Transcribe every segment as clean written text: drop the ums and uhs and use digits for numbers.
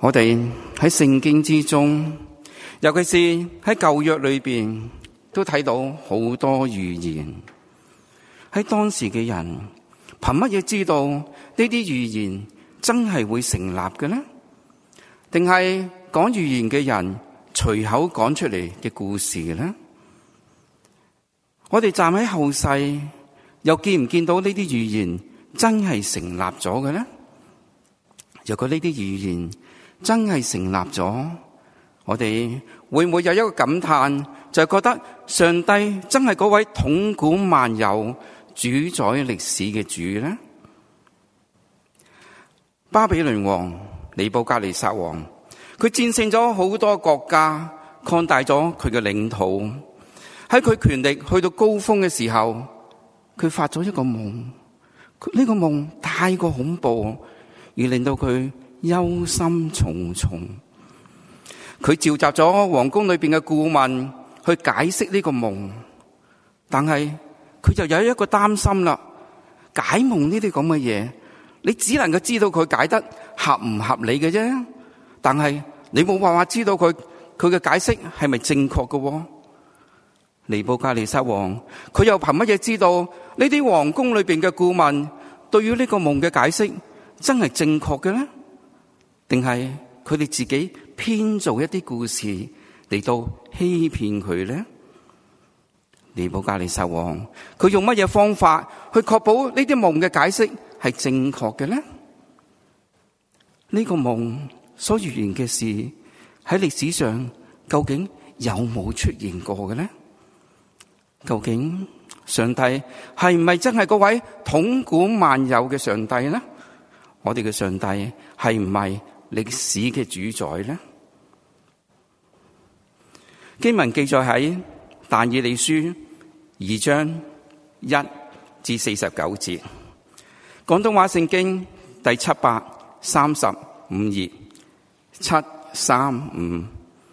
我哋喺聖經之中，尤其是喺舊約裏邊，都睇到好多預言。喺當時嘅人，憑乜嘢知道呢啲預言真係會成立嘅呢？定係講預言嘅人隨口講出嚟嘅故事呢？我哋站喺後世，又見唔見到呢啲預言真係成立咗嘅呢？如果呢啲預言真係成立咗，我哋會唔會有一個感嘆，就係覺得上帝真係嗰位統管萬有、主宰歷史嘅主呢？巴比倫王尼布甲尼撒王，佢戰勝咗好多國家，擴大咗佢嘅領土。喺佢權力去到高峰嘅時候，佢發咗一個夢。呢個夢太過恐怖，而令到佢憂心忡忡。佢召集咗皇宮裏邊嘅顧問去解釋呢個夢，但係佢就有一個擔心啦。解夢呢啲咁嘅嘢，你只能夠知道佢解得合唔合理嘅啫，但係你冇辦法知道佢嘅解釋係咪正確嘅。尼布甲尼撒王，佢又憑乜嘢知道呢啲皇宮裏邊嘅顧問對於呢個夢嘅解釋真係正確嘅呢？定係佢哋自己編造一啲故事嚟到欺騙佢呢？尼布甲尼撒王，佢用乜嘢方法去確保呢啲夢嘅解釋係正確嘅呢？呢個夢所預言嘅事喺歷史上究竟有冇出現過嘅呢？究竟上帝係唔係真係嗰位統管萬有嘅上帝呢？我哋嘅上帝係唔係歷史嘅主宰呢？經文記載喺但以理書2章1至49節，廣東話聖經第735頁735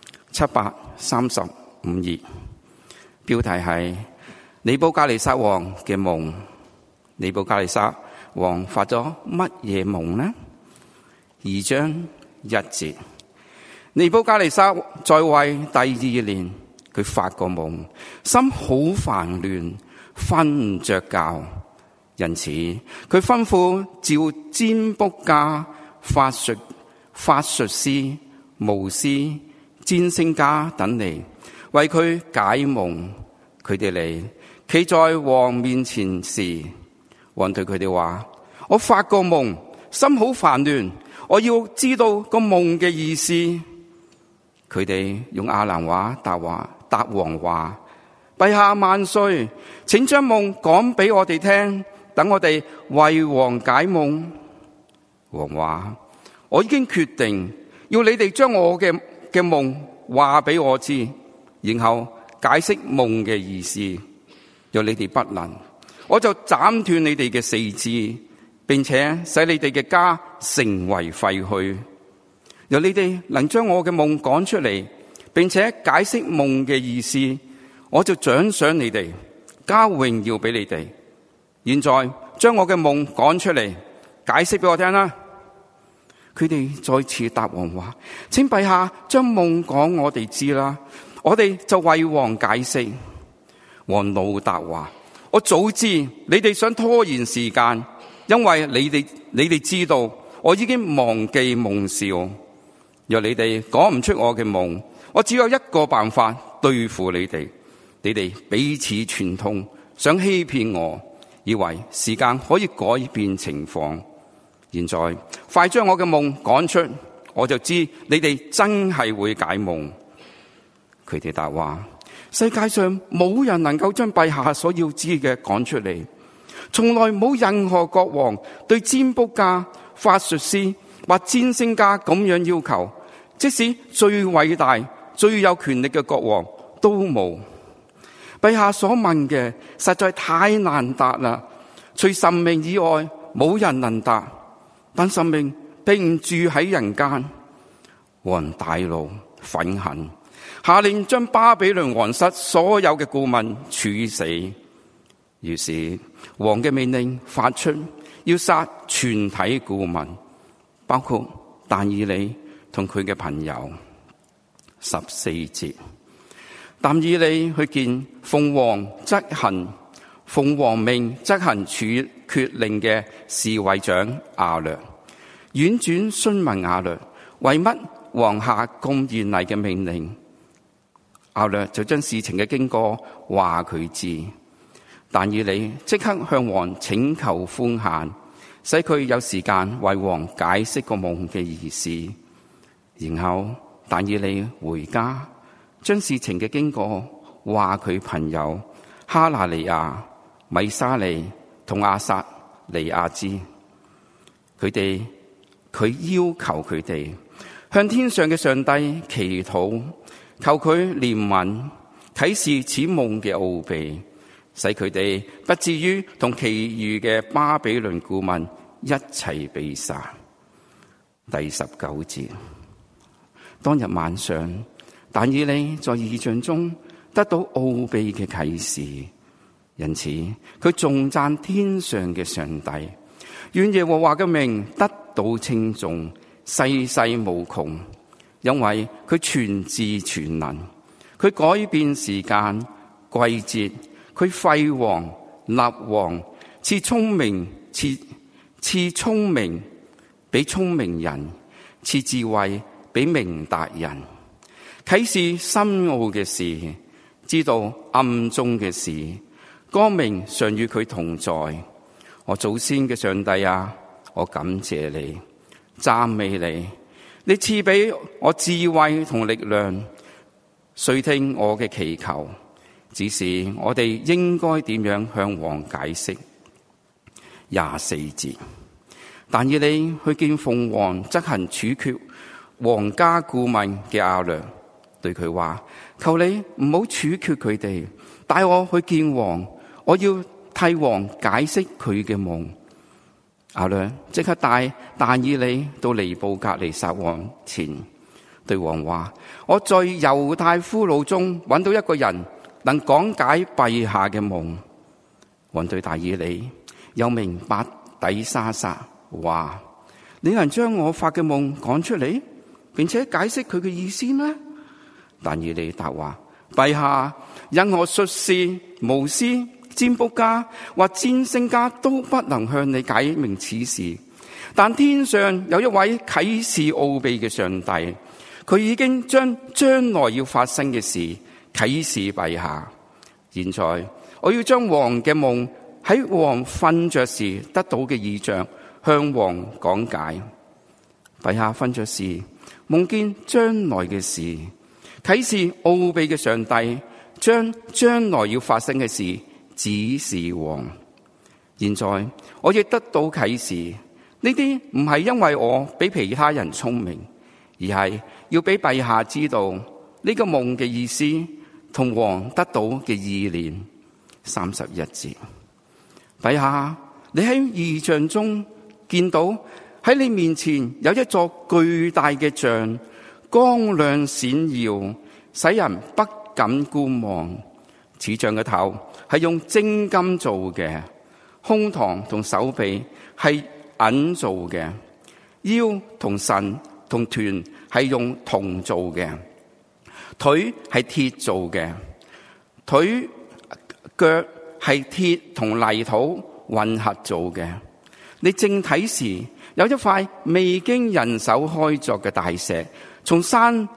頁，標題係尼布甲尼撒王嘅夢。尼布甲尼撒王發咗乜嘢夢呢？2章1節，尼布甲尼撒在位第2年，佢發個夢，心好煩亂，瞓唔着覺，因此佢吩咐召占卜家、法術師、巫師、占星家等嚟為佢解夢。佢哋嚟企在王面前時，王對佢哋話：我發個夢，心好煩亂，我要知道個夢嘅意思。佢哋用亞蘭話答王話：陛下萬歲，請將夢講俾我哋聽，等我哋為王解夢。王話：我已經決定要你哋將我嘅夢話俾我知，然後解釋夢嘅意思。若你哋不能，我就斬斷你哋嘅四肢，並且使你哋嘅家成為廢墟。若你哋能將我嘅夢講出嚟，並且解釋夢嘅意思，我就獎賞你哋，交榮耀俾你哋。現在將我嘅夢講出嚟，解釋俾我聽啦。佢哋再次答王話：請陛下將夢講我哋知啦，我哋就為王解釋。王怒答話：我早知你哋想拖延時間，因為你哋知道我已經忘記夢兆。若你哋講唔出我嘅夢，我只有一個辦法對付你哋。你哋彼此串通，想欺騙我，以為時間可以改變情況。現在快將我嘅夢講出，我就知你哋真係會解夢。佢哋答話：世界上冇人能夠將陛下所要知嘅講出嚟，從來冇任何國王對占卜家、法術師或占星家咁樣要求，即使最偉大、最有權力嘅國王都冇。陛下所問嘅實在太難答啦，除神明以外冇人能答。但神明並唔住喺人間。王大怒憤恨，下令將巴比倫王室所有嘅顧問處死。於是王嘅命令發出，要殺全體顧問，包括但以理、 同佢嘅朋友。14節，但以理去見奉王執行奉王命執行處決令嘅侍衛長亞略，婉轉詢問亞略為乜王下咁嚴厲嘅命令。亞略就將事情嘅經過話佢知，但以理即刻向王請求寬限，使佢有時間為王解釋個夢嘅意思。然後但以理回家，將事情嘅經過話佢朋友哈拿尼亞、米沙利同亞撒尼亞知。佢要求佢哋向天上嘅上帝祈禱，求佢憐憫啟示此夢嘅奧秘，使佢哋不至於同其餘嘅巴比倫顧問一齊被殺。第19節，當日晚上，但以理在異象中得到奧秘嘅啟示，因此佢頌讚天上嘅上帝，願耶和華嘅名得到稱頌，世世無窮，因為佢全智全能，佢改變時間季節，佢廢王立王，賜聰明俾聰明人，賜智慧俾明達人，啟示深奧嘅事，知道暗中嘅事，光明常與佢同在。我祖先嘅上帝啊，我感謝你，讚美你，你賜俾我智慧同力量，垂聽我嘅祈求，只是我哋應該點樣向王解釋。24節，但以理去見奉王執行處決皇家顧問嘅亞略，對佢話：求你唔好處決佢哋，帶我去見王，我要替王解釋佢嘅夢。亞略即刻帶但以理到尼布甲尼撒王前，對王話：我在猶太俘虜中揾到一個人能講解陛下嘅夢。王對但以理又名伯底沙撒話：你能將我發嘅夢講出嚟，並且解釋佢嘅意思咩？但以理答話：陛下，任何術士、巫師、占卜家或占星家都不能向你解明此事，但天上有一位啟示奧秘嘅上帝，佢已經將來要發生嘅事啟示陛下。現在我要將王嘅夢喺王瞓着時得到嘅異象向王講解。陛下瞓着時夢見將來嘅事，啟示奧秘嘅上帝將來要發生嘅事指示王。現在我亦得到啟示，呢啲唔係因為我比其他人聰明，而係要俾陛下知道呢個夢嘅意思同王得到嘅意念。31節，陛下，你喺異象中見到喺你面前有一座巨大嘅像，光亮閃耀，使人不敢觀望。此像嘅頭係用精金做嘅，胸膛同手臂係銀做嘅，腰同腎同臀係用銅做嘅，腿係鐵做嘅，腿腳係鐵同泥土混合做嘅。你正睇時，有一塊未經人手開鑿嘅大石從山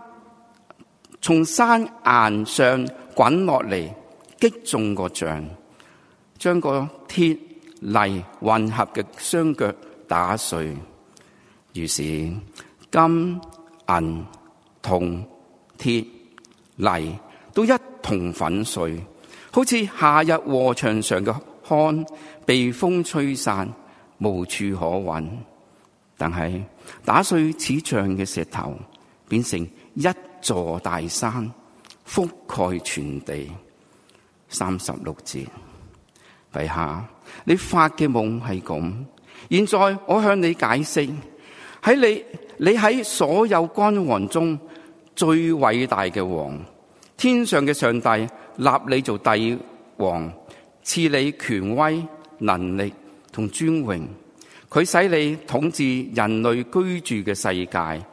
岩上滾落嚟，擊中個像，將個鐵泥混合嘅雙腳打碎。於是金、銀、銅、鐵、泥都一同粉碎，好似夏日禾場上嘅糠被風吹散，無處可揾。但係打碎此像嘅石頭變成一座大山，覆蓋全地。36節，陛下，你發嘅夢係咁。現在我向你解釋，你喺所有君王中最偉大嘅王，天上嘅上帝立你做帝王，賜你權威、能力同尊榮。佢使你統治人類居住嘅世界，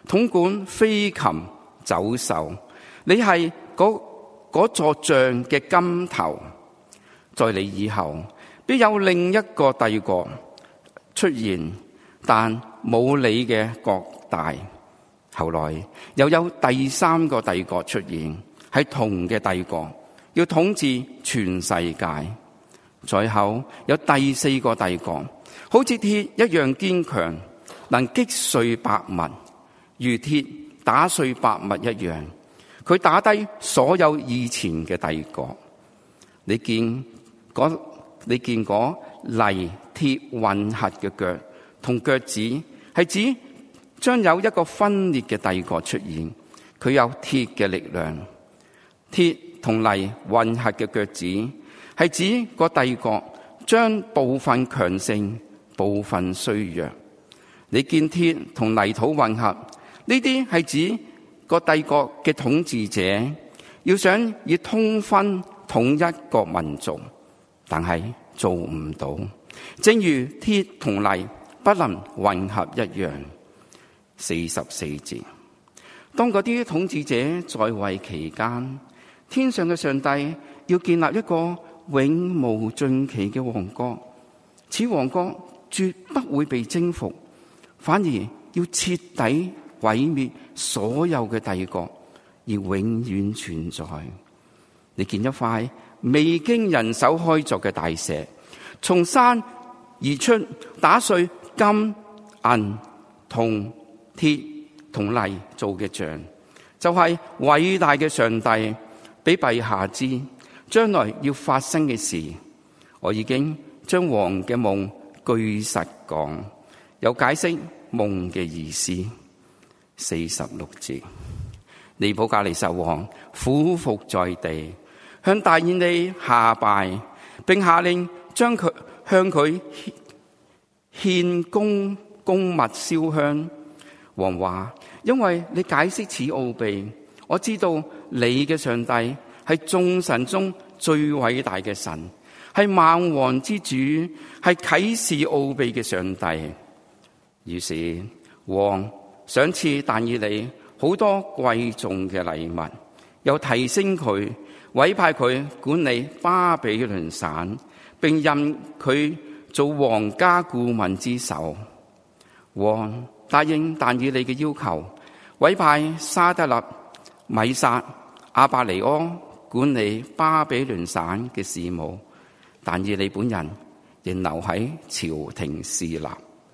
統管飛禽走獸，你係嗰座像嘅金頭。在你以後，必有另一個帝國出現，但冇你嘅國大。後來又有第三個帝國出現，係銅嘅帝國，要統治全世界。最後有第四個帝國，好似鐵一樣堅強，能擊碎百物，如鐵打碎百物一樣。佢打低所有以前嘅帝國。你見嗰泥鐵混合嘅腳同腳趾，係指將有一個分裂嘅帝國出現。佢有鐵嘅力量，鐵同泥混合嘅腳趾，係指個帝國將部分強盛，部分衰弱。你見鐵同泥土混合，呢啲係指個帝國嘅統治者要想以通婚統一個民族，但係做唔到，正如鐵同泥不能混合一樣。44節，當嗰啲統治者在位期間，天上嘅上帝要建立一個永無盡期嘅王國，此王國絕不會被征服，反而要徹底毀滅所有嘅帝國，而永遠存在。你見一塊未經人手開鑿嘅大石，從山而出，打碎金、銀、銅、鐵同泥做嘅像，就係偉大嘅上帝俾陛下知將來要發生嘅事。我已經將王嘅夢據實講，有解釋夢嘅意思。46節，尼布甲尼撒王俯伏在地，向大以利下拜，並下令將佢向佢獻供物燒香。王話：因為你解釋此奧秘，我知道你嘅上帝係眾神中最偉大嘅神，係萬王之主，係啟示奧秘嘅上帝。於是王賞賜但以理好多貴重嘅禮物，又提升佢，委派佢管理巴比倫省，並任佢做皇家顧問之首。王答應但以理嘅要求，委派沙得勒、米煞、亞伯尼柯管理巴比倫省嘅事務，但以理本人仍留喺朝廷侍立。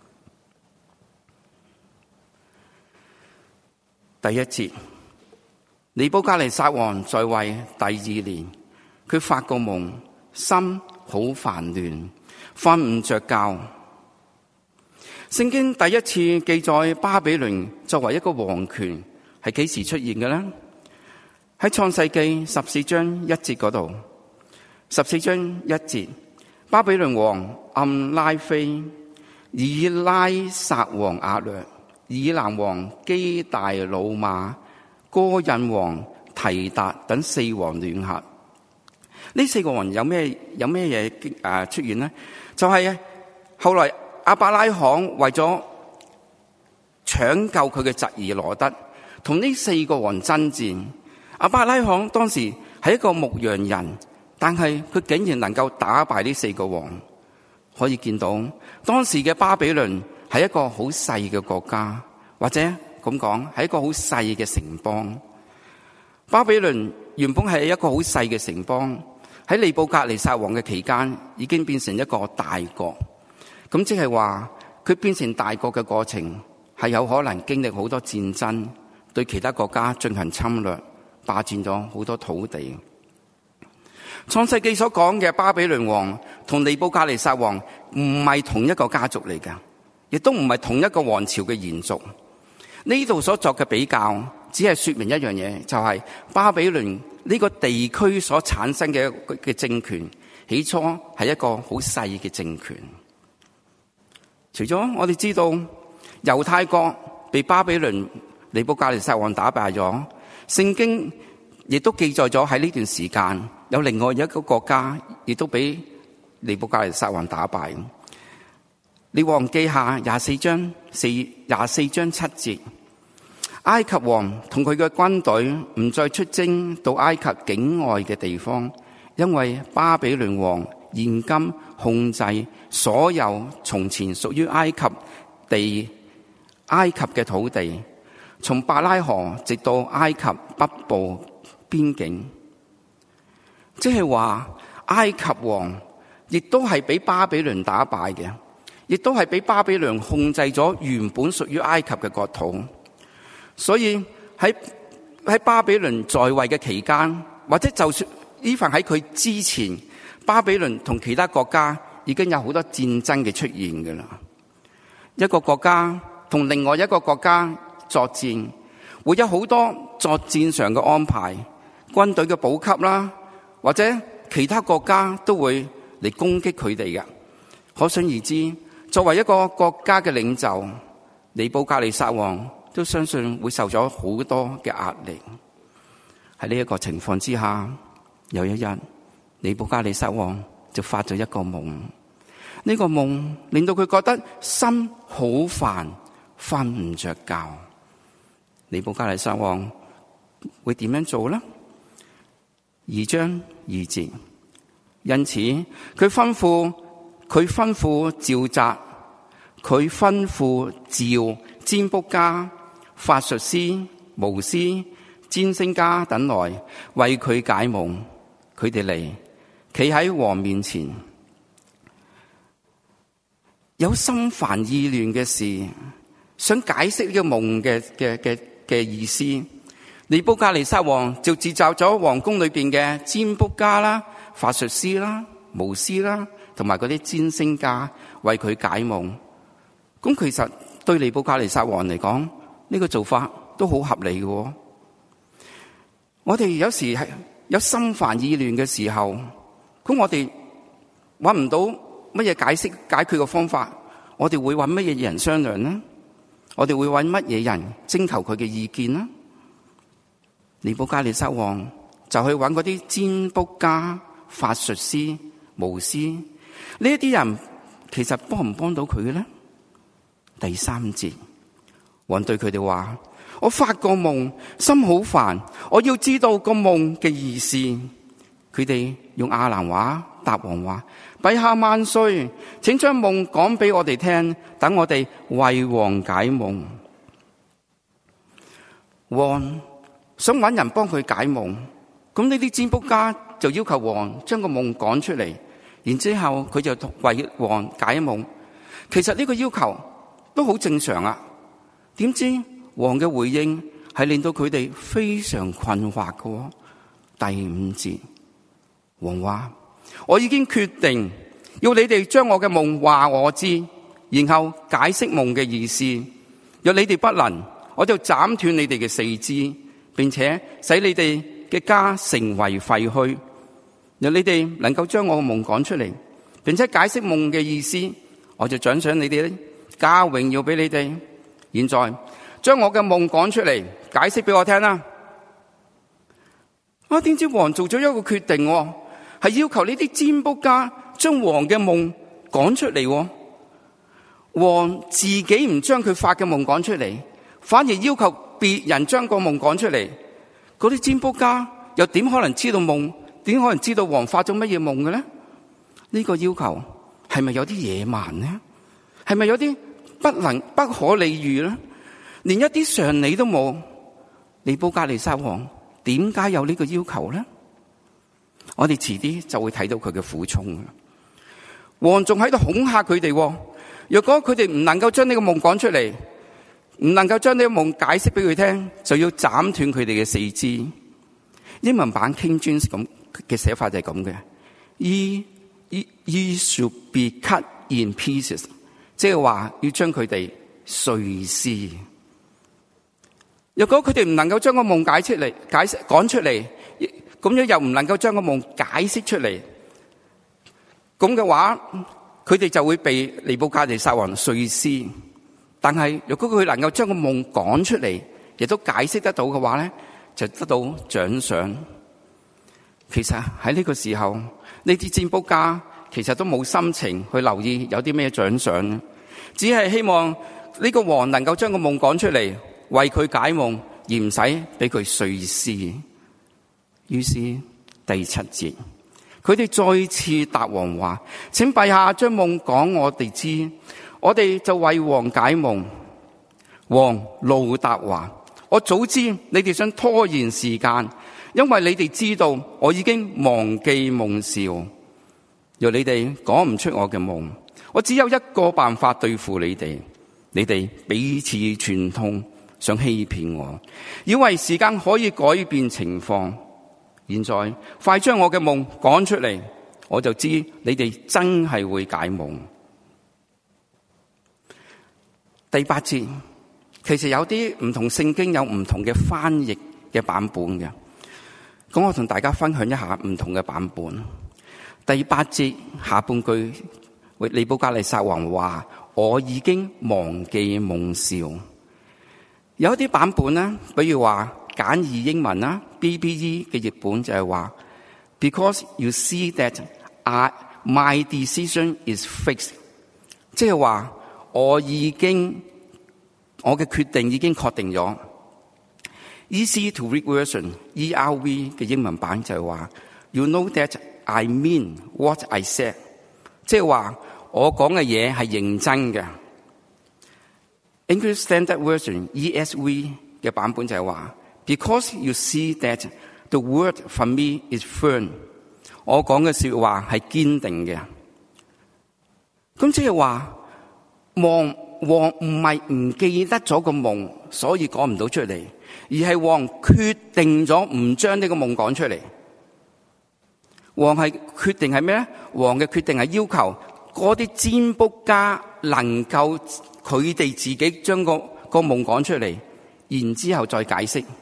第一節，尼布甲尼撒王在位第2年，佢發個夢，心好煩亂，瞓唔着覺。聖經第一次記載巴比倫作為一個王權係幾時出現嘅呢？喺創世記14章1節嗰度。14章1節，巴比倫王暗拉菲、以拉撒王亞略、以南王基大魯馬、哥印王提達等4王聯合。呢4個王有咩嘢出現呢？就係後來亞伯拉罕為咗搶救佢嘅侄兒羅德，同呢4個王爭戰。亞伯拉罕當時係一個牧羊人，但係佢竟然能夠打敗呢4個王。可以見到當時嘅巴比倫係一個好細嘅國家，或者咁講係一個好細嘅城邦。巴比倫原本係一個好細嘅城邦，喺尼布甲尼撒王嘅期間已經變成一個大國。咁即係話佢變成大國嘅過程係有可能經歷好多戰爭，對其他國家進行侵略，霸佔咗好多土地。創世記所講嘅巴比倫王同尼布甲尼撒王唔係同一個家族嚟㗎，亦都唔係同一個王朝嘅延續。呢度所作嘅比較只係說明一樣嘢，就係巴比倫呢個地區所產生嘅政權起初係一個好細嘅政權。除咗我哋知道猶太國被巴比倫尼布甲尼撒王打敗咗，聖經亦都記載咗喺呢段時間有另外一個國家亦都俾尼布甲尼撒王打敗。列王記下24章7節， 埃及王同佢嘅軍隊唔再出征到埃及境外嘅地方，因為巴比倫王現今控制所有從前屬於埃及嘅土地，從伯拉河直到埃及北部邊境。即係話埃及王亦都係俾巴比倫打敗嘅，亦都係俾巴比倫控制咗原本屬於埃及嘅國土。所以喺巴比倫在位嘅期間，或者就算even喺佢之前，巴比倫同其他國家已經有好多戰爭嘅出現㗎啦。一個國家同另外一個國家作戰，會有好多作戰上嘅安排，軍隊嘅補給啦，或者其他國家都會嚟攻擊佢哋嘅。可想而知，作為一個國家嘅領袖，尼布甲尼撒王都相信會受咗好多嘅壓力。喺呢一個情況之下，有一日尼布甲尼撒王就發咗一個夢。呢個夢令到佢覺得心好煩，瞓唔着覺。尼布甲尼撒王會點樣做呢？2章2節，因此佢吩咐召集，佢吩咐召占卜家、法術師、巫師、占星家等來為佢解夢。佢哋嚟企喺王面前，有心煩意亂嘅事，想解釋呢個夢嘅意思。尼布甲尼撒王就召集咗皇宮裏邊嘅占卜家啦、法術師啦、巫師啦，同埋嗰啲占星家為佢解夢。咁其實對尼布甲尼撒王嚟講，呢個做法都好合理嘅。我哋有時係有心煩意亂嘅時候，咁我哋揾唔到乜嘢解決嘅方法，我哋會揾乜嘢人商量呢？我哋會揾乜嘢人徵求佢嘅意見呢？尼布甲尼撒王就去揾嗰啲占卜家、法術師、巫師，呢一啲人其實幫唔幫到佢嘅呢？第3節，王對佢哋話：我發個夢，心好煩，我要知道個夢嘅意思。佢哋用亞蘭話答王話：陛下萬歲，請將夢講俾我哋聽，等我哋為王解夢。王想揾人幫佢解夢，咁呢啲占卜家就要求王將個夢講出嚟，然之後佢就為王解夢。其實呢個要求都好正常啊，點知王嘅回應係令到佢哋非常困惑嘅。第5節，王話：我已經決定要你哋將我嘅夢話我知，然後解釋夢嘅意思。若你哋不能，我就斬斷你哋嘅四肢，並且使你哋嘅家成為廢墟。若你哋能夠將我嘅夢講出嚟，並且解釋夢嘅意思，我就獎賞你哋，加榮耀俾你哋。現在將我嘅夢講出嚟，解釋俾我聽啦。點知王做咗一個決定，係要求呢啲占卜家將王嘅夢講出嚟。王自己唔將佢發嘅夢講出嚟，反而要求別人將個夢講出嚟。嗰啲占卜家又點可能知道夢？點可能知道王發咗乜嘢夢嘅呢？呢個要求係咪有啲野蠻呢？係咪有啲不可理喻呢？連一啲常理都冇。尼布甲尼撒王點解有呢個要求呢？我哋遲啲就會睇到佢嘅苦衷。王仲喺度恐嚇佢哋，若果佢哋唔能夠將呢個夢講出嚟，唔能夠將呢個夢解釋俾佢聽，就要斬斷佢哋嘅四肢。英文版 King James 咁嘅寫法就係咁嘅，Ye should be cut in pieces， 即係話要將佢哋碎屍。若果佢哋唔能夠將個夢講出嚟，咁樣又唔能夠將個夢解釋出嚟，咁嘅話，佢哋就會被尼布甲尼撒王碎屍。但係如果佢能夠將個夢講出嚟，亦都解釋得到嘅話咧，就得到獎賞。其實喺呢個時候，呢啲占卜家其實都冇心情去留意有啲咩獎賞，只係希望呢個王能夠將個夢講出嚟， 為佢解夢，而唔使俾佢碎屍。於是第7節，佢哋再次答王話：請陛下將夢講我哋知，我哋就為王解夢。王怒答話：我早知你哋想拖延時間，因為你哋知道我已經忘記夢兆。若你哋講唔出我嘅夢，我只有一個辦法對付你哋。你哋彼此串通，想欺騙我，以為時間可以改變情況。現在快將我嘅夢講出嚟，我就知你哋真係會解夢。第8節，其實有啲唔同聖經有唔同嘅翻譯嘅版本嘅，咁我同大家分享一下唔同嘅版本。第8節下半句，尼布甲尼撒王話：我已經忘記夢兆。有一啲版本呢，比如話簡易英文啦 ，BBE 嘅譯本就係話 ，Because you see that my decision is fixed， 即係話我嘅決定已經確定咗。Easy to read version，ERV 嘅英文版就係話 ，You know that I mean what I said， 即係話我講嘅嘢係認真嘅。English Standard Version，ESV 嘅版本就係話 ，Because you see that the word from me is firm， 我講嘅說話係堅定嘅。咁即係話王唔係唔記得咗個夢，所以講唔到出嚟，而係王決定咗唔將呢個夢講出嚟。王係決定係咩咧？王嘅決定係要求嗰啲占卜家能夠佢哋自己將個夢講出嚟，然之後再解釋。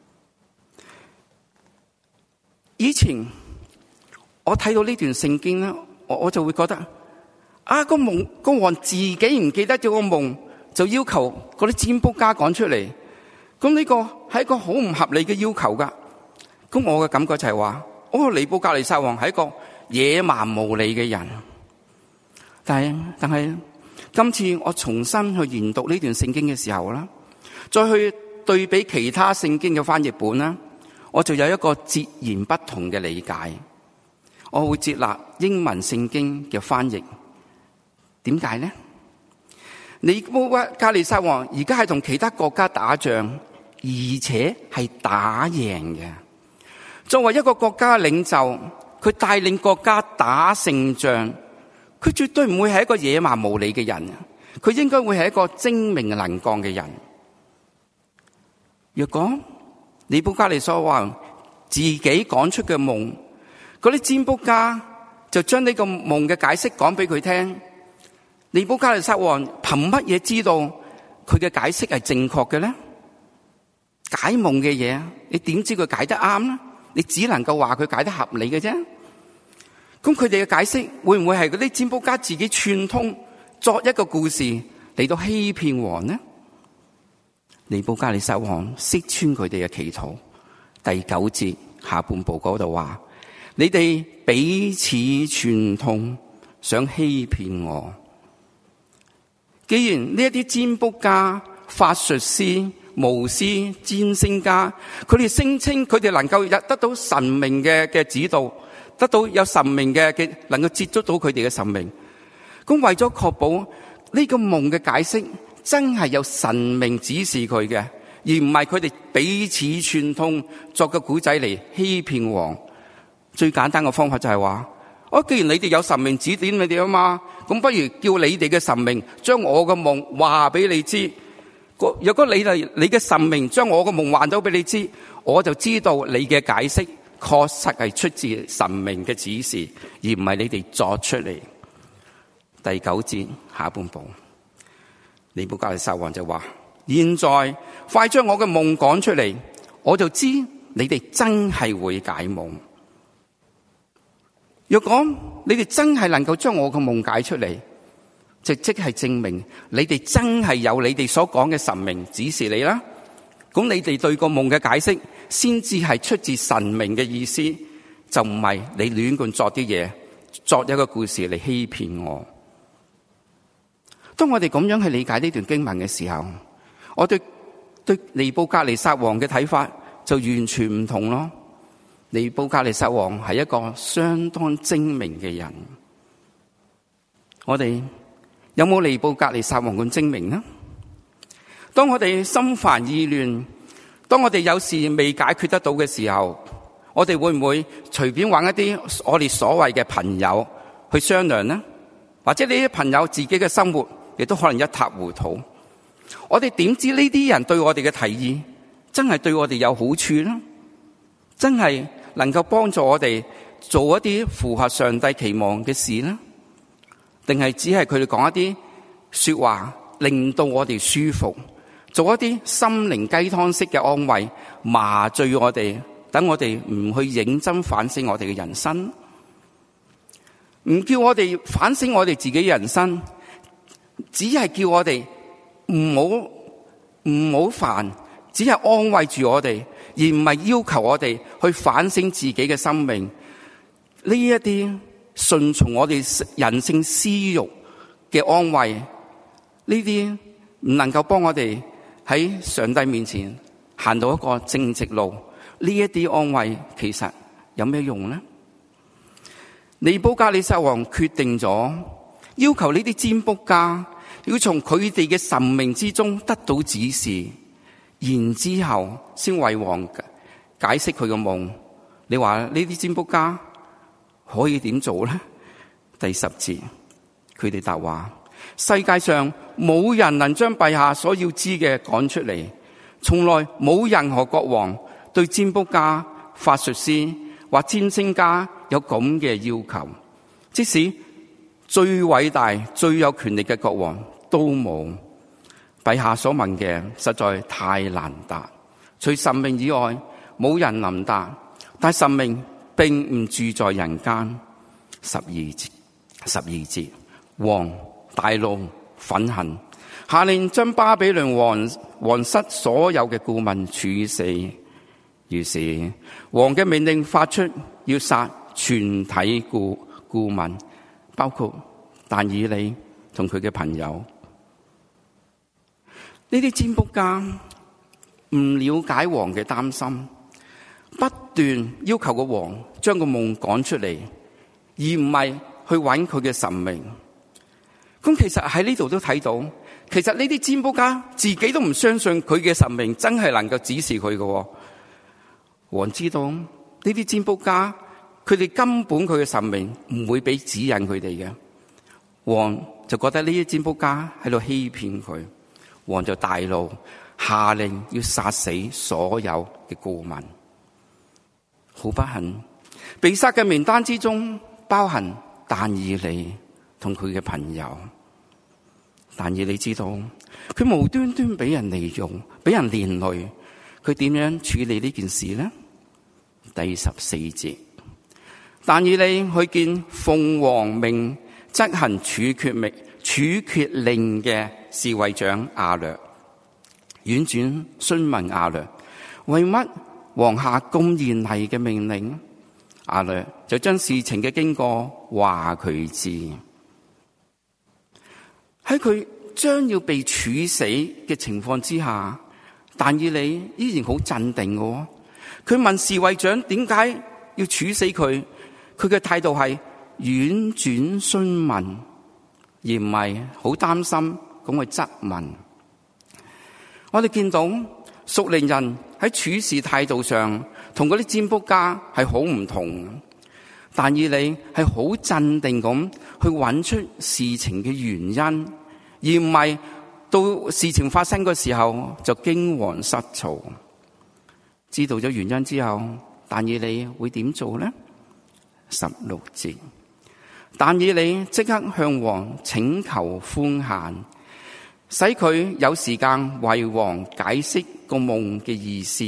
以前我睇到呢段聖經咧，我就會覺得個王自己唔記得咗個夢，就要求嗰啲占卜家講出嚟。咁呢個係一個好唔合理嘅要求噶。咁我嘅感覺就係話，尼布甲尼撒王係一個野蠻無理嘅人。但係今次我重新去研讀呢段聖經嘅時候啦，再去對比其他聖經嘅翻譯本啦，我就有一個截然不同嘅理解。我會接納英文聖經嘅翻譯。點解呢？尼布甲尼撒王而家係同其他國家打仗，而且係打贏嘅。作為一個國家領袖，佢帶領國家打勝仗，佢絕對唔會係一個野蠻無理嘅人，佢應該會係一個精明能幹嘅人。若果尼布甲尼撒王自己講出嘅夢，嗰啲占卜家就將呢個夢嘅解釋講俾佢聽，尼布甲尼撒王憑乜嘢知道佢嘅解釋係正確嘅咧？解夢嘅嘢，你點知佢解得啱咧？你只能夠話佢解得合理嘅啫。咁佢哋嘅解釋會唔會係嗰啲占卜家自己串通作一個故事嚟到欺騙王呢？尼布甲尼撒王識穿佢哋嘅企圖。第9節下半部嗰度話：你哋彼此串通，想欺騙我。既然呢一啲占卜家、法術師、巫師、占星家，佢哋聲稱佢哋能夠得到神明嘅指導，得到有神明嘅能夠接觸到佢哋嘅神明。咁為咗確保呢個夢嘅解釋真係有神明指示佢嘅，而唔係佢哋彼此串通作個古仔嚟欺騙王，最簡單嘅方法就係話：既然你哋有神明指點你哋啊嘛，咁不如叫你哋嘅神明將我嘅夢話俾你知。如果你嘅神明將我嘅夢話咗俾你知，我就知道你嘅解釋確實係出自神明嘅指示，而唔係你哋作出嚟。第9節下半部，尼布甲尼撒王就話：現在快將我嘅夢講出嚟，我就知你哋真係會解夢。若果你哋真係能夠將我嘅夢解出嚟，即係證明你哋真係有你哋所講嘅神明指示你啦。咁你哋對個夢嘅解釋先至係出自神明嘅意思，就唔係你亂咁作啲嘢，作一個故事嚟欺騙我。當我哋咁樣去理解呢段經文嘅時候，我對對尼布甲尼撒王嘅睇法就完全唔同咯。尼布甲尼撒王係一個相當精明嘅人，我哋有冇尼布甲尼撒王咁精明呢？當我哋心煩意亂，當我哋有事未解決得到嘅時候，我哋會唔會隨便揾一啲我哋所謂嘅朋友去商量呢？或者呢啲朋友自己嘅生活亦都可能一塌糊塗，我哋點知呢啲人對我哋嘅提議真係對我哋有好處呢？真係能夠幫助我哋做一啲符合上帝期望嘅事呢？定係只係佢哋講一啲說話令到我哋舒服，做一啲心靈雞湯式嘅安慰，麻醉我哋，等我哋唔去認真反省我哋嘅人生，唔叫我哋反省我哋自己嘅人生，只係叫我哋唔好煩，只係安慰住我哋，而唔係要求我哋去反省自己嘅生命。呢一啲順從我哋人性私欲嘅安慰，呢啲唔能夠幫我哋喺上帝面前行到一個正直路。呢一啲安慰其實有咩用呢？尼布甲尼撒王決定咗要求呢啲占卜家要從佢哋嘅神明之中得到指示，然之後先為王解釋佢嘅夢。你話呢啲占卜家可以點做呢？第10節，佢哋答話：世界上冇人能將陛下所要知嘅講出嚟，從來冇任何國王對占卜家、法術師或占星家有咁嘅要求，即使最偉大、最有權力嘅國王都冇。陛下所問嘅實在太難答，除神明以外，冇人能答。但神明並唔住在人間。12節，王大怒憤恨，下令將巴比倫王室所有嘅顧問處死。於是王嘅命令發出，要殺全體顧問，包括但以理同佢嘅朋友。呢啲占卜家唔了解王嘅擔心，不斷要求個王將個夢講出嚟，而唔係去揾佢嘅神明。咁其實喺呢度都睇到，其實呢啲占卜家自己都唔相信佢嘅神明真係能夠指示佢嘅。王知道呢啲占卜家，佢哋根本佢嘅神明唔會俾指引佢哋嘅。王就覺得呢啲占卜家喺度欺騙佢，王就大怒，下令要殺死所有嘅顧問。好不幸，被殺嘅名單之中包含但以理同佢嘅朋友。但以理知道佢無端端俾人利用，俾人連累，佢點樣處理呢件事呢？第14節，但以理去見奉王命執行處決令嘅侍衛長亞略，婉轉詢問亞略，為乜王下咁嚴厲嘅命令？亞略就將事情嘅經過話佢知。喺佢將要被處死嘅情況之下，但以理依然好鎮定嘅。佢問侍衛長點解要處死佢，佢嘅態度係婉轉詢問，而唔係好擔心咁去質問。我哋見到屬靈人喺處事態度上同嗰啲占卜家係好唔同，但以理係好鎮定咁去揾出事情嘅原因，而唔係到事情發生嘅時候就驚惶失措。知道咗原因之後，但以理會點做呢？16節，但以理即刻向王請求寬限，使佢有時間為王解釋個夢嘅意思。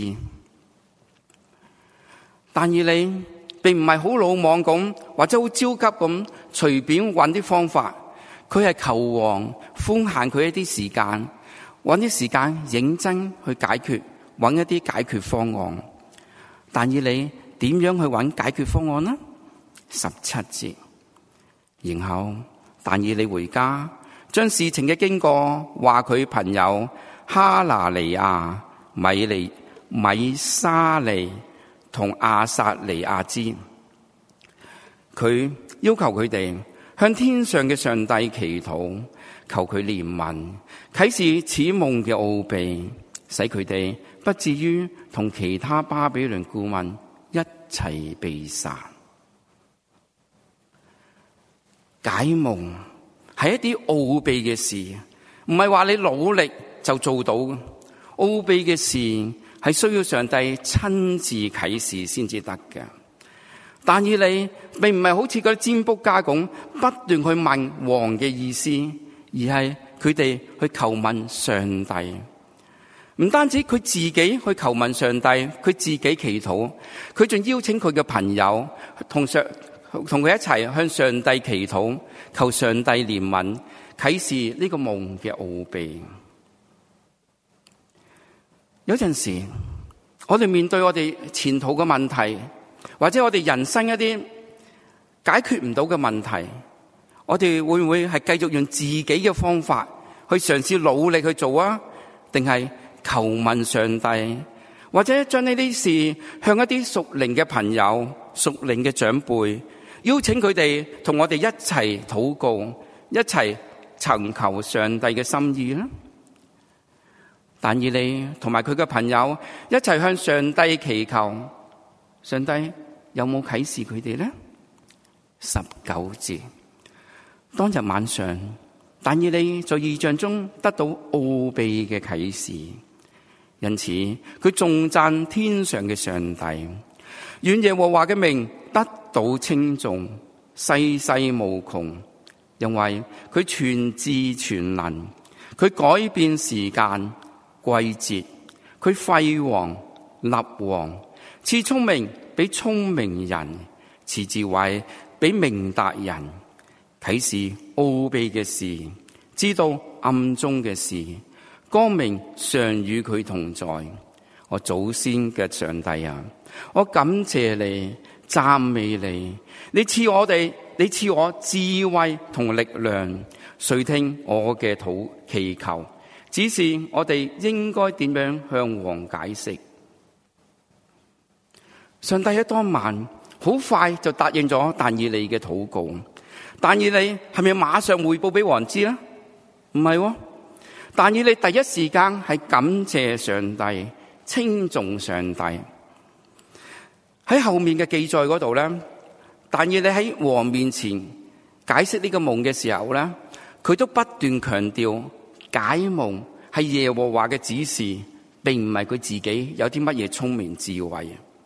但以理並唔係好魯莽咁，或者好焦急咁隨便揾啲方法，佢係求王寬限佢一啲時間，揾啲時間認真去解決，揾一啲解決方案。但以理點樣去揾解決方案呢？17節，然後但以理回家，將事情嘅經過話佢朋友， 哈拿尼亞、米沙利同亞撒尼亞知。佢要求佢哋向天上嘅上帝祈禱，求佢憐憫，啟示此夢嘅奧秘，使佢哋不至於同其他巴比倫顧問一齊被殺。解夢係一啲奧秘嘅事，唔係話你努力就做到嘅。奧秘嘅事係需要上帝親自啟示先至得嘅。但以理並唔係好似嗰啲占卜家咁不斷去問王嘅意思，而係佢哋去求問上帝。唔單止佢自己去求問上帝，佢自己祈禱，佢仲邀請佢嘅朋友同佢一齊向上帝祈禱，求上帝憐憫，啟示呢個夢嘅奧秘。有陣時我哋面對我哋前途嘅問題，或者我哋人生一啲解決唔到嘅問題，我哋會唔會係繼續用自己嘅方法去嘗試努力去做啊？定係求問上帝，或者將呢啲事向一啲屬靈嘅朋友、屬靈嘅長輩，邀請佢哋同我哋一齊禱告，一齊尋求上帝嘅心意呢？但以理同埋佢嘅朋友一齊向上帝祈求，上帝有冇啟示佢哋呢？19節，當日晚上，但以理在異象中得到奧秘嘅啟示，因此佢頌讚天上嘅上帝，願耶和華嘅名得到稱頌，世世無窮，因為佢全智全能，佢改變時間季節，佢廢王立王，賜聰明俾聰明人，賜智慧俾明達人，啟示奧秘嘅事，知道暗中嘅事，光明常與佢同在。我祖先嘅上帝啊，我感謝你，讚美你，你賜我智慧同力量，垂聽我嘅祈求，只是我哋應該點樣向王解釋。上帝喺當晚好快就答應咗但以理嘅禱告。但以理係咪馬上匯報俾王知呢？唔係喎。但以理第一時間係感謝上帝，稱頌上帝。喺後面嘅記載嗰度咧，但以理喺王面前解釋呢個夢嘅時候咧，佢都不斷強調解夢係耶和華嘅指示，並唔係佢自己有啲乜嘢聰明智慧。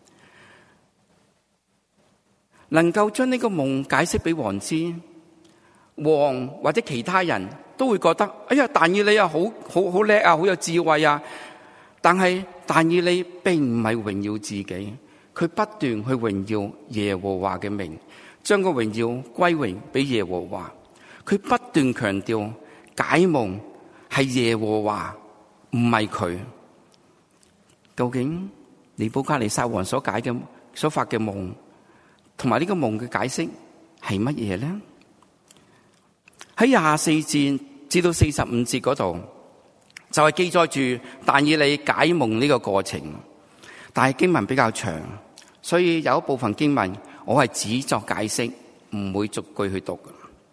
能夠將呢個夢解釋俾王知，王或者其他人都會覺得，哎呀，但以理啊，好叻啊，好有智慧啊。但係但以理並唔係榮耀自己，佢不斷去榮耀耶和華嘅名，將個榮耀歸榮俾耶和華。佢不斷強調解夢係耶和華，唔係佢。究竟尼布甲尼撒王所發嘅夢，同埋呢個夢嘅解釋係乜嘢呢？喺24節至到45節嗰度，就係記載住但以理解夢呢個過程。但係經文比較長，所以有一部分經文我係只作解釋，唔會逐句去讀。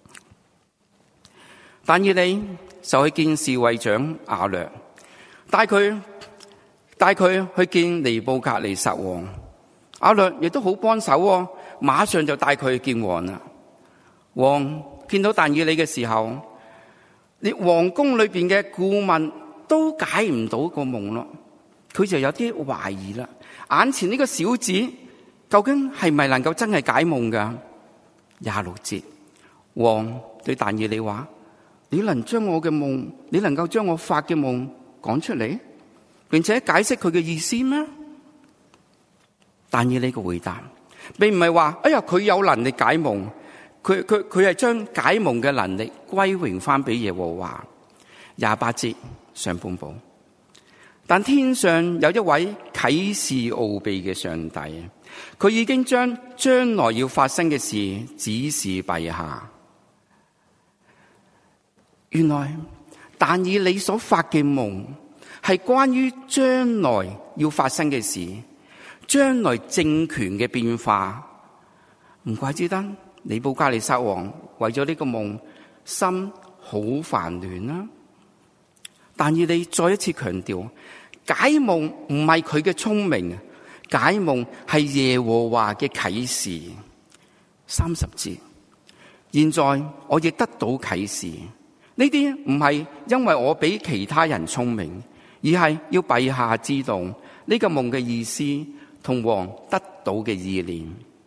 但以理就去見侍衛長亞略，帶佢去見尼布甲尼撒王。亞略亦都好幫手，馬上就帶佢去見王啦。王見到但以理嘅時候，連皇宮裏邊嘅顧問都解唔到個夢咯，佢就有啲懷疑啦。眼前呢個小子究竟係咪能夠真係解夢噶？26節，王對但以理話：你能夠將我發嘅夢講出嚟，並且解釋佢嘅意思咩？但以理嘅回答並唔係話，哎呀，佢有能力解夢，佢係將解夢嘅能力歸榮翻俾耶和華。28節上半部，但天上有一位啟示奧秘嘅上帝，佢已經將來要發生嘅事指示陛下。原來但以理所發嘅夢係關於將來要發生嘅事，將來政權嘅變化。唔怪之得尼布甲尼撒王為咗呢個夢，心好煩亂啦。但以理再一次強調，解夢唔係佢嘅聰明，解夢係耶和華嘅啟示。30節，現在我亦得到啟示，呢啲唔係因為我比其他人聰明，而係要陛下知道呢個夢嘅意思同王得到嘅意念。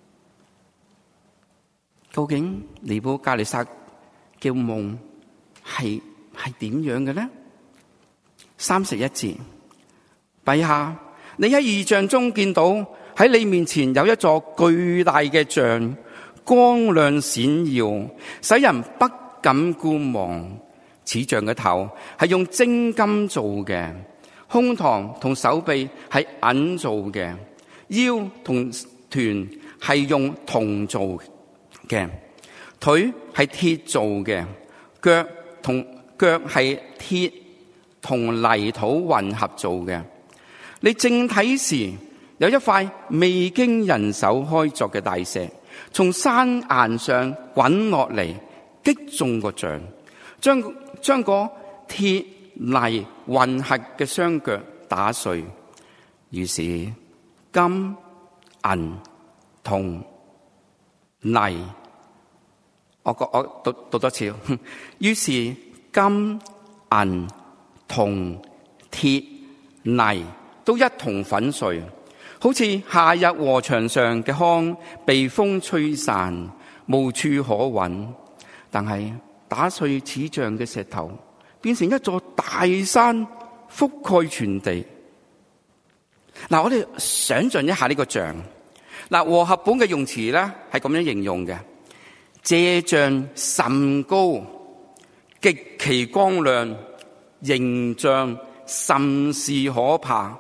究竟尼布甲尼撒嘅夢係點樣嘅呢？31節，陛下，你喺異象中見到喺你面前有一座巨大嘅像，光亮閃耀，使人不敢觀望。此像嘅頭係用精金做嘅，胸膛同手臂係銀做嘅，腰同臀係用銅做嘅，腿係鐵做嘅，腳係鐵同泥土混合做嘅。你正睇時，有一塊未經人手開鑿嘅大石從山岩上滾落嚟，擊中個像，將個鐵泥混合嘅雙腳打碎。於是金銀銅泥，我讀多次。於是金銀銅鐵泥都一同粉碎，好似夏日禾場上嘅糠被風吹散，無處可揾。但係打碎此像嘅石頭變成一座大山，覆蓋全地。嗱，我哋想象一下呢個像。嗱，和合本嘅用詞咧係咁樣形容嘅：這像甚高，極其光亮，形象甚是可怕。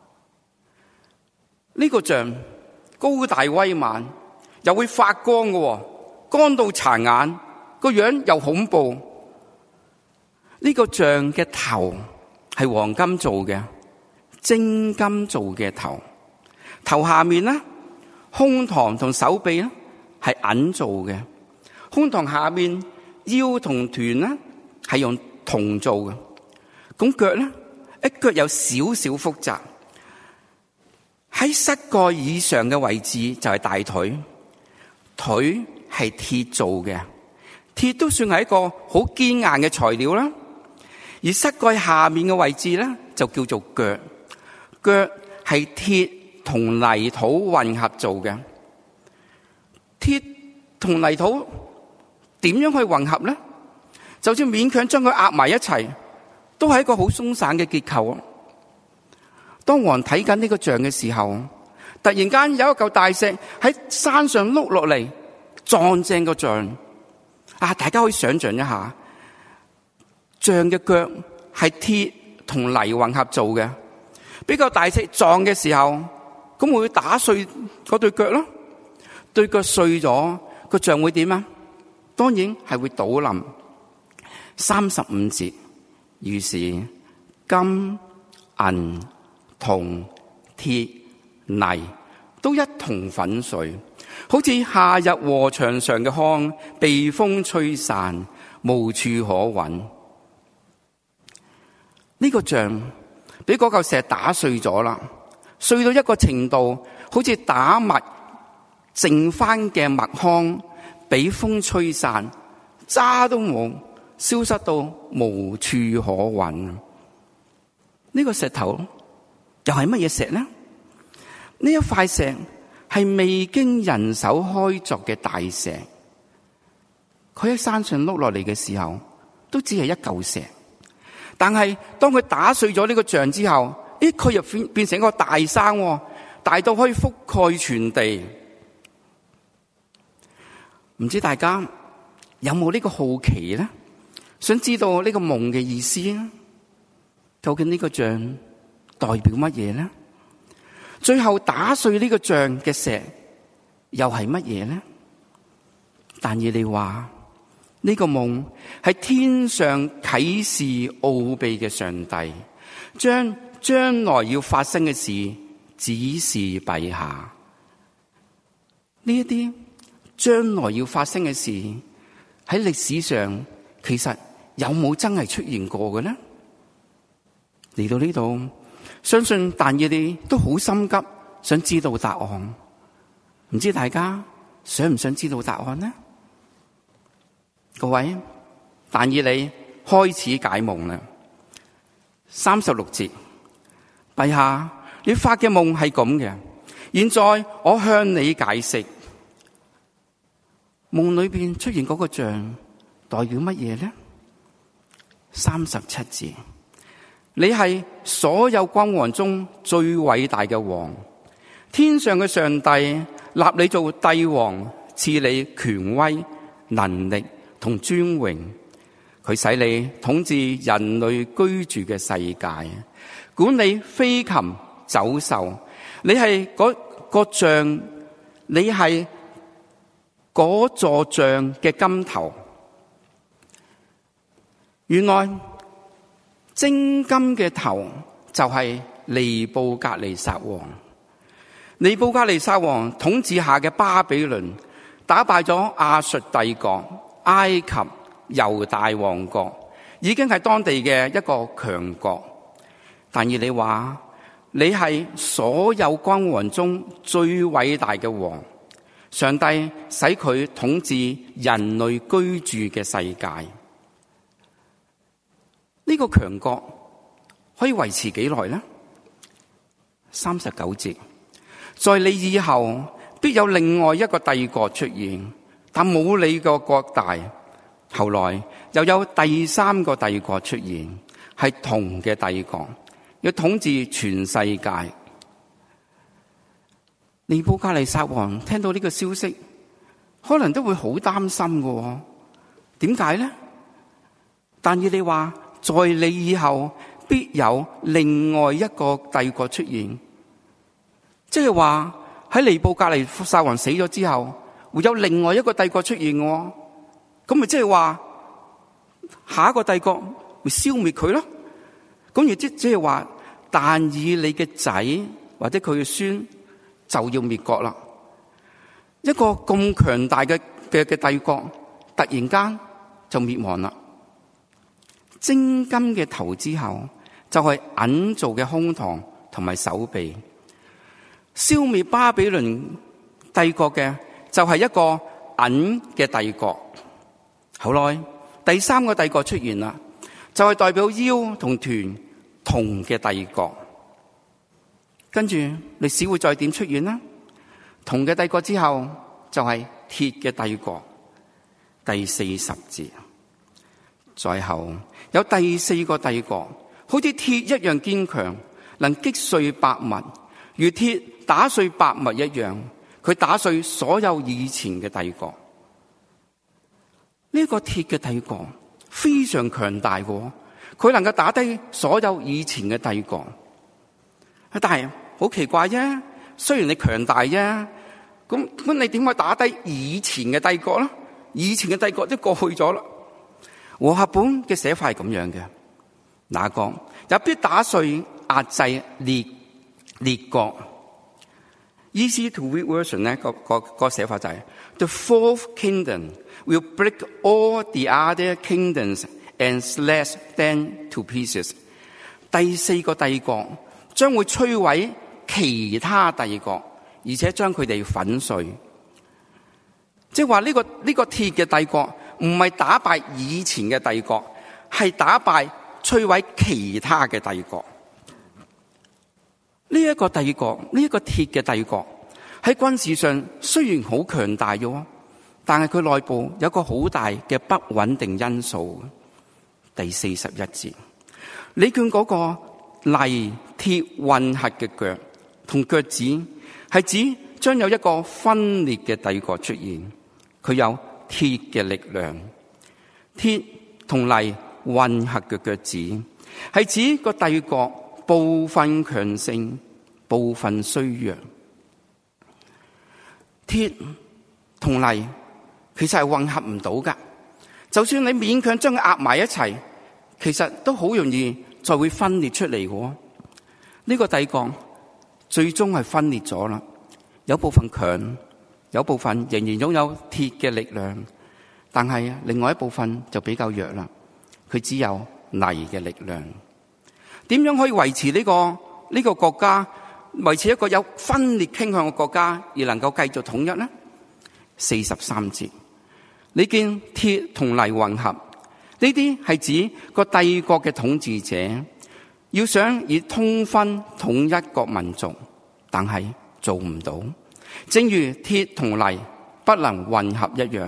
呢個像高大威猛，又會發光嘅，光到殘眼，個樣又恐怖。呢個像嘅頭係黃金做嘅，精金做嘅頭。頭下面呢，胸膛同手臂呢係銀做嘅，胸膛下面腰同臀呢係用銅做嘅。咁腳呢，一腳有少少複雜。喺膝蓋以上嘅位置就係大腿，腿係鐵做嘅，鐵都算係一個好堅硬嘅材料啦。而膝蓋下面嘅位置咧就叫做腳，腳係鐵同泥土混合做嘅。鐵同泥土點樣去混合咧？就算勉強將佢壓埋一齊，都係一個好鬆散嘅結構。當王睇緊呢個像嘅時候，突然間有一嚿大石喺山上碌落嚟，撞正個像。大家可以想象一下，像嘅腳係鐵同泥混合做嘅，俾個大石撞嘅時候，咁會打碎嗰對腳咯。對腳碎咗，個像會點啊？當然係會倒冧。35節，於是金銀銅鐵泥都一同粉碎，好似夏日禾場上嘅糠被風吹散，無處可揾。呢個像俾嗰嚿石打碎咗啦，碎到一個程度，好似打麥剩翻嘅麥糠俾風吹散，渣都冇，消失到無處可揾。呢個石頭又係乜嘢石呢？呢一塊石係未經人手開鑿嘅大石，佢喺山上碌落嚟嘅時候，都只係一嚿石。但係當佢打碎咗呢個像之後，佢又變成一個大山，大到可以覆蓋全地。唔知大家有冇呢個好奇呢？想知道呢個夢嘅意思呢？究竟呢個像代表乜嘢呢？最後打碎呢個像嘅石又係乜嘢呢？但以理話呢個夢係天上啟示奧秘嘅上帝， 將將來要發生嘅事指示陛下。呢一啲將來要發生嘅事喺歷史上其實有冇真係出現過嘅呢？嚟到呢度，相信但以理都好心急，想知道答案。唔知大家想唔想知道答案呢？各位，但以理開始解夢啦。36節，陛下，你發嘅夢係咁嘅，現在我向你解釋。夢裏邊出現嗰個像代表乜嘢呢？37節，你係所有君王中最偉大嘅王，天上嘅上帝立你做帝王，賜你權威、能力同尊榮。佢使你統治人類居住嘅世界，管理飛禽走獸。你係嗰個像，你係嗰座像嘅金頭。原來精金嘅頭就係尼布甲尼撒王。尼布甲尼撒王統治下嘅巴比倫打敗咗亞述帝國、埃及、猶大王國，已經係當地嘅一個強國。但以理話，你係所有君王中最偉大嘅王，上帝使佢統治人類居住嘅世界。呢個強國可以維持幾耐呢？39節，在你以後必有另外一個帝國出現，但冇你個國大。後來又有第三個帝國出現，係銅嘅帝國，要統治全世界。尼布甲尼撒王聽到呢個消息，可能都會好擔心嘅。點解呢？但以理話，在你以後必有另外一個帝國出現，即係話喺尼布甲尼撒王死咗之後，會有另外一個帝國出現嘅。咁咪即係話下一個帝國會消滅佢咯？咁亦即係話，但以理嘅仔或者佢嘅孫就要滅國啦。一個咁強大嘅帝國突然間就滅亡啦。精金嘅頭之後就係銀做嘅胸膛同埋手臂。消滅巴比倫帝國嘅就係一個銀嘅帝國。後來第三個帝國出現啦，就係代表腰同臀銅嘅帝國。跟住歷史會再點出現呢？銅嘅帝國之後就係鐵嘅帝國。第40節，最後有第四個帝國，好似鐵一樣堅強，能擊碎百物，如鐵打碎百物一樣。佢打碎所有以前嘅帝國。呢個鐵嘅帝國非常強大嘅，佢能夠打低所有以前嘅帝國。但係好奇怪啫，雖然你強大啫，咁你點可以打低以前嘅帝國呢？以前嘅帝國都過去咗啦。和合本嘅寫法係咁樣嘅，那國也必打碎壓制列國。Easy to read version 咧，個寫法就係 The fourth kingdom will break all the other kingdoms and slash them to pieces。第四個帝國將會摧毀其他帝國，而且將佢哋粉碎。即係話呢個鐵嘅帝國唔係打敗以前嘅帝國，係打敗摧毀其他嘅帝國。呢一個帝國，呢一個鐵嘅帝國喺軍事上雖然好強大嘅，但係佢內部有個好大嘅不穩定因素。第41節，你見嗰個泥鐵混合嘅腳同腳趾，係指將有一個分裂嘅帝國出現。佢有鐵嘅力量，鐵同泥混合嘅腳趾，係指個帝國部分強盛，部分衰弱。鐵同泥其實係混合唔到噶，就算你勉強將佢壓埋一齊，其實都好容易就會分裂出嚟嘅。呢個帝國最終係分裂咗啦，有部分強，有部分仍然擁有鐵嘅力量，但係另外一部分就比較弱啦，佢只有泥嘅力量。點樣可以維持呢個國家，維持一個有分裂傾向嘅國家，而能夠繼續統一呢？43節，你見鐵同泥混合，呢啲係指個帝國嘅統治者要想以通婚統一國民族，但係做唔到，正如鐵同泥不能混合一樣。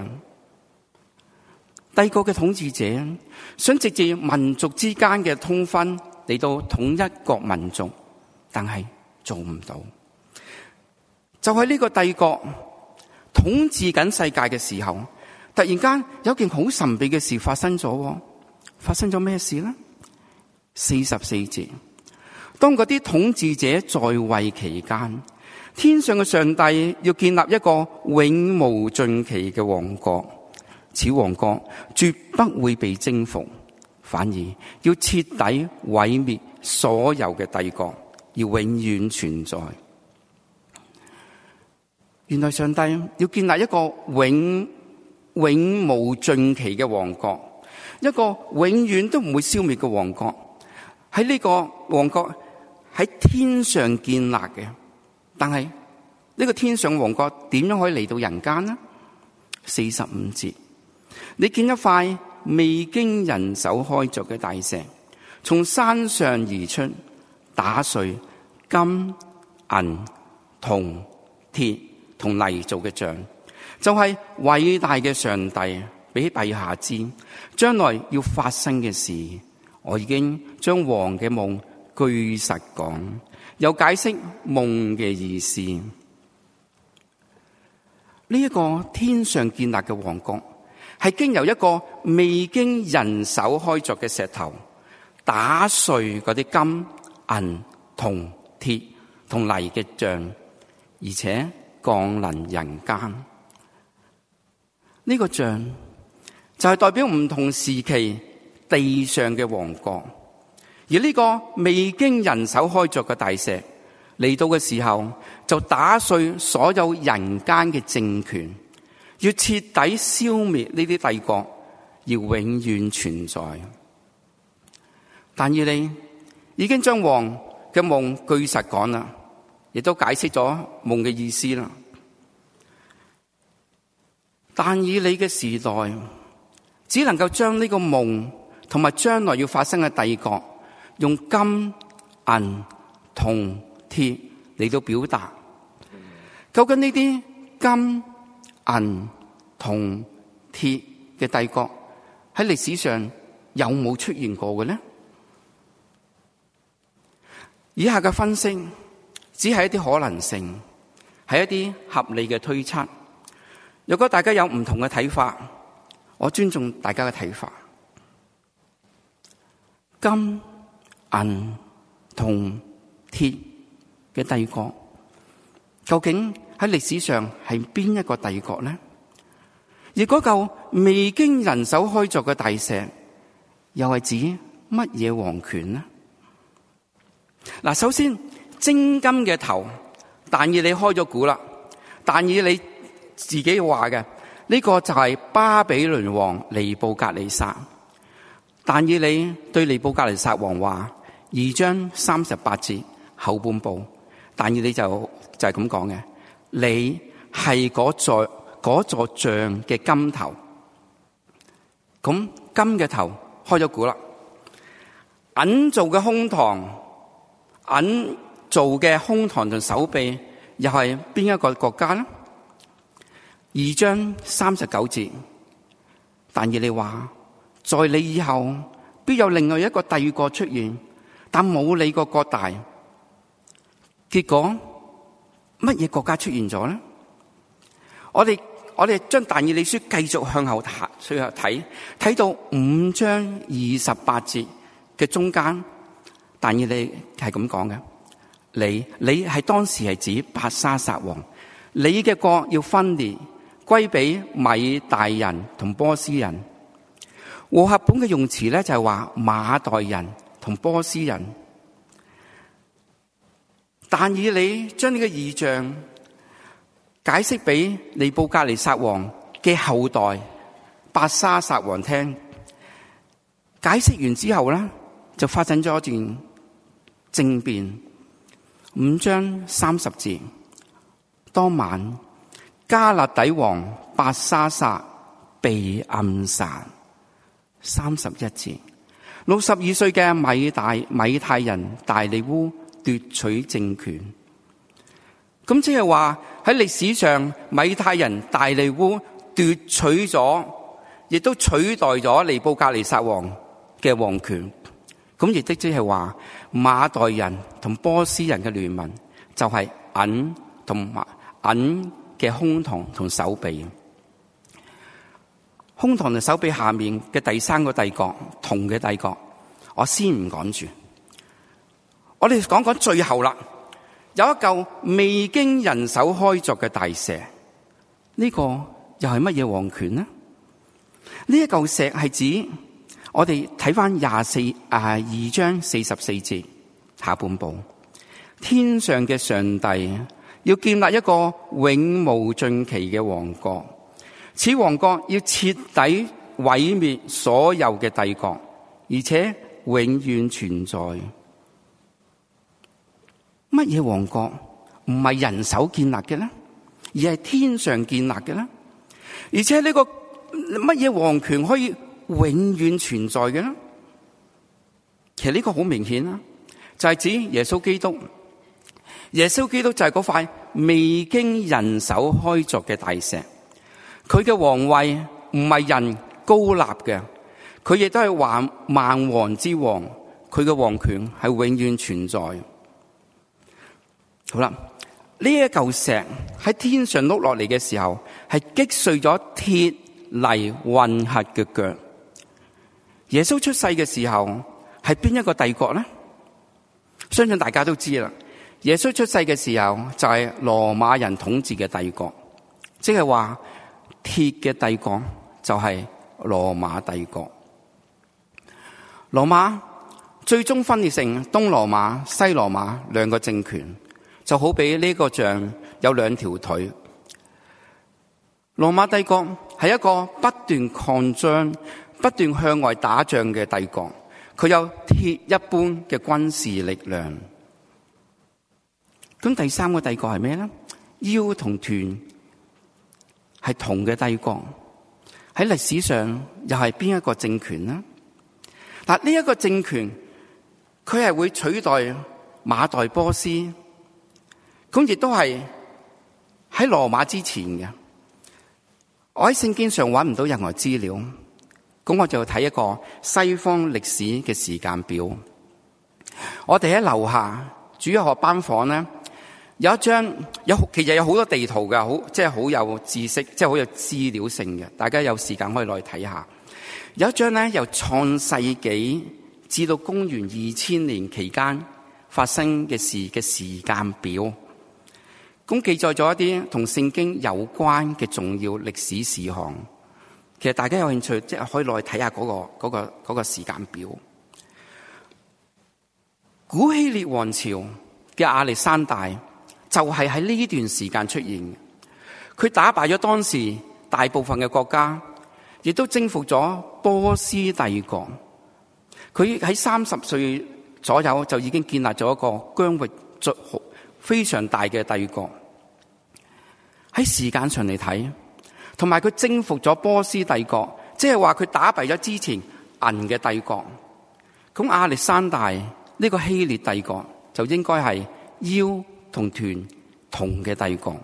帝國嘅統治者想藉住民族之間嘅通婚嚟到統一國民族，但係做唔到。就喺呢個帝國統治緊世界嘅時候，突然間有件好神秘嘅事發生咗。發生咗咩事呢？44節，當嗰啲統治者在位期間，天上嘅上帝要建立一個永無盡期嘅王國，此王國絕不會被征服，反而要徹底毀滅所有嘅帝國，要永遠存在。原來上帝要建立一個永無盡期嘅王國，一個永遠都唔會消滅嘅王國。喺呢個王國喺天上建立嘅，但係呢個天上王國點樣可以嚟到人間呢？45節，你見一塊未經人手開鑿嘅大石，從山上而出，打碎金、銀、銅、鐵同泥做嘅像，就係偉大嘅上帝俾陛下知將來要發生嘅事。我已經將王嘅夢據實講，又解釋夢嘅意思。呢一個天上建立嘅王國，係經由一個未經人手開鑿嘅石頭打碎嗰啲金、銀、銅、鐵同泥嘅像，而且降臨人間。呢個像就係代表唔同時期地上嘅王國，而呢個未經人手開鑿嘅大石嚟到嘅時候，就打碎所有人間嘅政權，要徹底消滅呢啲帝國，要永遠存在。但以理已經將王嘅夢據實講啦，亦都解釋咗夢嘅意思啦。但以理嘅時代只能夠將呢個夢同埋將來要發生嘅帝國用金、銀、銅、鐵嚟到表達。究竟呢啲金、銀、銅、鐵嘅帝國喺歷史上有冇出現過嘅呢？以下嘅分析只係一啲可能性，係一啲合理嘅推測。如果大家有唔同嘅睇法，我尊重大家嘅睇法。金、銀、銅、鐵嘅帝國，究竟喺歷史上係邊一個帝國呢？而嗰嚿未經人手開鑿嘅大石，又係指乜嘢王權呢？嗱，首先精金嘅頭，但以理開咗估啦。但以理自己話嘅呢個就係巴比倫王尼布甲尼撒。但以理對尼布甲尼撒王話，2章38節後半部，但以理就係咁講嘅，你係嗰座像嘅金頭。咁金嘅頭開咗估啦，銀做嘅胸膛，銀做嘅胸膛同手臂又係邊一個國家呢？2章39節，但以理話，在你以後必有另外一個帝國出現，但冇你個國大。結果乜嘢國家出現咗呢？我哋將但以理書繼續向後睇，睇到5章28節嘅中間，但以理係咁講嘅，你係當時係指伯沙撒王，你嘅國要分裂歸俾米大人同波斯人。和合本嘅用詞咧就係話馬代人同波斯人。但以理將呢個異象解釋俾尼布甲尼撒王嘅後代伯沙撒王聽，解釋完之後呢，就發生咗一段政變。5章30節，當晚加勒底王伯沙撒被暗殺。31節，62歲嘅米泰人大利烏奪取政權。咁即係話喺歷史上，米泰人大利烏奪取咗，亦都取代咗尼布甲尼撒王嘅王權。咁亦都即係話馬代人同波斯人嘅聯盟，就係銀同埋銀嘅胸膛同手臂。胸膛同手臂下面嘅第三個帝國，銅嘅帝國，我先唔講住。我哋講講最後啦，有一嚿未經人手開鑿嘅大石，呢個又係乜嘢王權呢？呢一嚿石係指我哋睇翻2章44節下半部，天上嘅上帝要建立一個永無盡期嘅王國，此王國要徹底毀滅所有嘅帝國，而且永遠存在。乜嘢王國唔係人手建立嘅呢？而係天上建立嘅呢？而且呢個乜嘢王權可以永遠存在嘅呢？其實呢個好明顯啦，就係指耶穌基督。耶穌基督就係嗰塊未經人手開鑿嘅大石，佢嘅皇位唔係人高立嘅，佢亦都係萬王之王，佢嘅王權係永遠存在。好啦，呢一嚿石喺天上碌落嚟嘅時候，係擊碎咗鐵泥混合嘅腳。耶穌出世嘅時候係邊一個帝國呢？相信大家都知啦。耶穌出世嘅時候就係羅馬人統治嘅帝國，即係話鐵嘅帝國就係羅馬帝國。羅馬最終分裂成東羅馬、西羅馬兩個政權，就好比呢個像有兩條腿。羅馬帝國係一個不斷擴張、不斷向外打仗嘅帝國，佢有鐵一般嘅軍事力量。咁第三個帝國係咩呢？腰同臀係銅嘅帝國，喺歷史上又係邊一個政權呢？嗱，呢一個政權佢係會取代馬代波斯，咁亦都係喺羅馬之前嘅。我喺聖經上揾唔到任何資料，咁我就睇一個西方歷史嘅時間表。我哋喺樓下主日學班房咧，有一張其實有好多地圖㗎，即係好有知識，即係好有資料性嘅。大家有時間可以落去睇下。有一張咧，由創世紀至到公元2000年期間發生嘅事嘅時間表，咁記載咗一啲同聖經有關嘅重要歷史事項。其實大家有興趣，即係可以落去睇下嗰個時間表。古希臘王朝嘅亞歷山大就係喺呢段時間出現，佢打敗咗當時大部分嘅國家，亦都征服咗波斯帝國。佢喺30歲左右就已經建立咗一個疆域非常大嘅帝國。喺時間上嚟睇，同埋佢征服咗波斯帝國，即係話佢打敗咗之前銀嘅帝國。咁亞歷山大呢個希臘帝國就應該係腰同臀銅嘅帝國。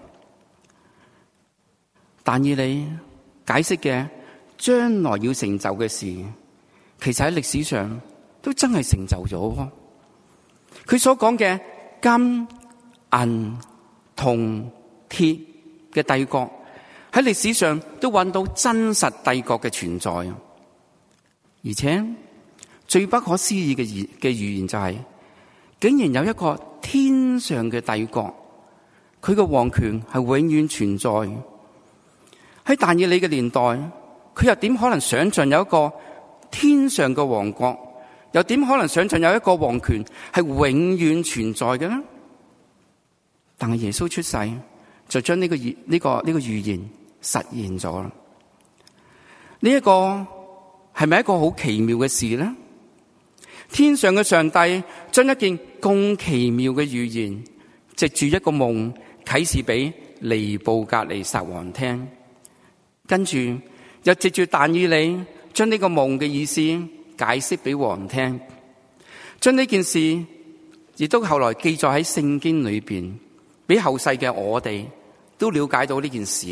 但以理解釋嘅將來要成就嘅事，其實喺歷史上都真係成就咗。佢所講嘅金、銀、銅、鐵嘅帝國，喺歷史上都揾到真實帝國嘅存在。而且最不可思議嘅預言就係，竟然有一個天上嘅帝國，佢嘅王權係永遠存在。喺但以理嘅年代，佢又點可能想象有一個天上嘅王國， 又點可能想象有一個王權係永遠存在嘅呢？但係耶穌出世，就將呢個預言實現咗啦。呢一個係咪一個好奇妙嘅事呢？天上嘅上帝將一件咁奇妙嘅預言，藉住一個夢啟示俾尼布甲尼撒王聽，跟住又藉住但以理將呢個夢嘅意思解釋俾王聽，將呢件事亦都後來記載喺聖經裏邊，俾後世嘅我哋都了解到呢件事。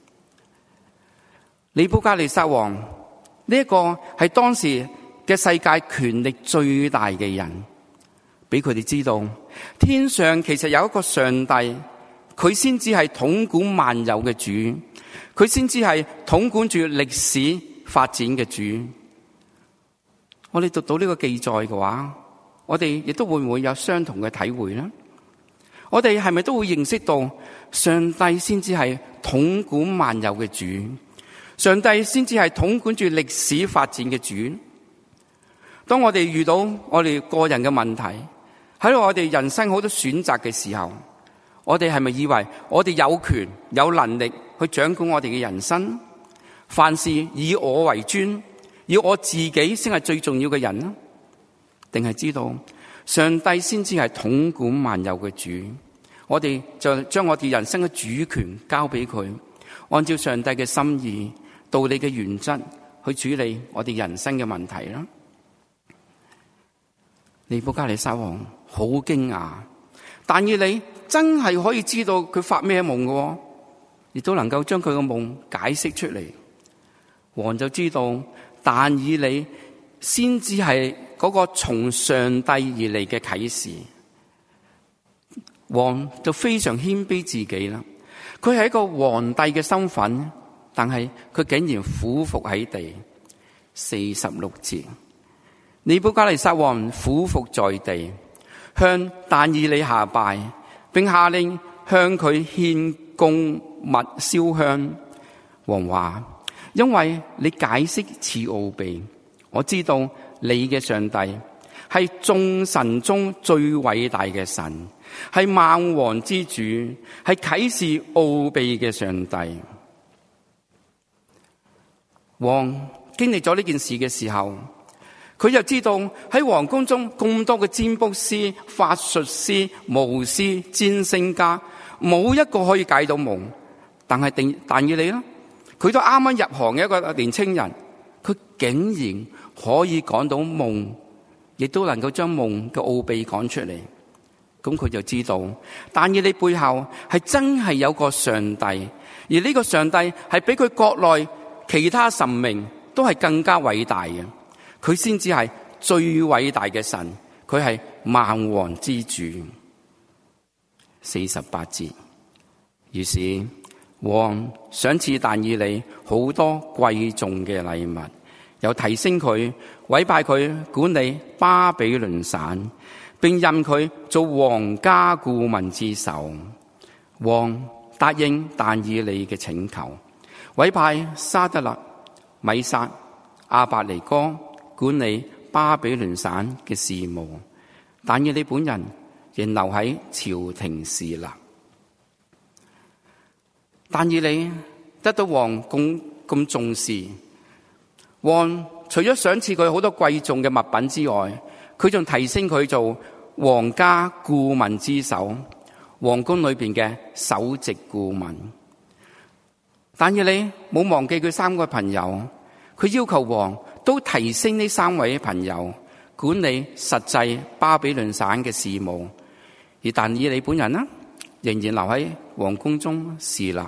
尼布甲尼撒王呢一個係當時嘅世界權力最大嘅人，俾佢哋知道天上其實有一個上帝，佢先至係統管萬有嘅主，佢先至係統管住歷史發展嘅主。我哋讀到呢個記載嘅話，我哋亦都會唔會有相同嘅體會呢？我哋係咪都會認識到上帝先至係統管萬有嘅主，上帝先至係統管住歷史發展嘅主？當我哋遇到我哋個人嘅問題，喺我哋人生好多選擇嘅時候，我哋係咪以為我哋有權有能力去掌管我哋嘅人生？凡事以我為尊，以我自己先係最重要嘅人呢？定係知道上帝先至係統管萬有嘅主？我哋就將我哋人生嘅主權交俾佢，按照上帝嘅心意、道理嘅原則去處理我哋人生嘅問題啦。尼布甲尼撒王好驚訝，但以理真係可以知道佢發咩夢嘅，亦都能夠將佢嘅夢解釋出嚟。王就知道但以理先至係嗰個從上帝而嚟嘅啟示。王就非常謙卑自己啦，佢係一個皇帝嘅身份，但係佢竟然俯伏喺地。46節，尼布甲尼撒王俯伏在地，向但以理下拜，並下令向佢獻供物燒香。王話：因為你解釋此奧秘，我知道你嘅上帝係眾神中最偉大嘅神，係萬王之主，係啟示奧秘嘅上帝。王經歷咗呢件事嘅時候，佢就知道喺皇宮中咁多嘅占卜師、法術師、巫師、占星家，冇一個可以解到夢。但以理呢，佢都啱啱入行嘅一個年青人，佢竟然可以講到夢，亦都能夠將夢嘅奧秘講出嚟。咁佢就知道，但以理背後係真係有個上帝，而呢個上帝係比佢國內其他神明都係更加偉大嘅，佢先至係最偉大嘅神，佢係萬王之主。48節，於是王賞賜但以理好多貴重嘅禮物，又提升佢，委派佢管理巴比倫省，並任佢做皇家顧問之首。王答應但以理嘅請求，委派沙得勒、米煞、亞伯尼哥管理巴比倫省嘅事務，但以理本人仍留喺朝廷侍立。但以理得到王咁重視，王除咗賞賜佢好多貴重嘅物品之外，佢仲提升佢做皇家顧問之首，皇宮裏邊嘅首席顧問。但以理冇忘記佢3個朋友，佢要求王都提升呢3位朋友管理實際巴比倫省嘅事務，而但以理本人呢，仍然留喺皇宮中侍立。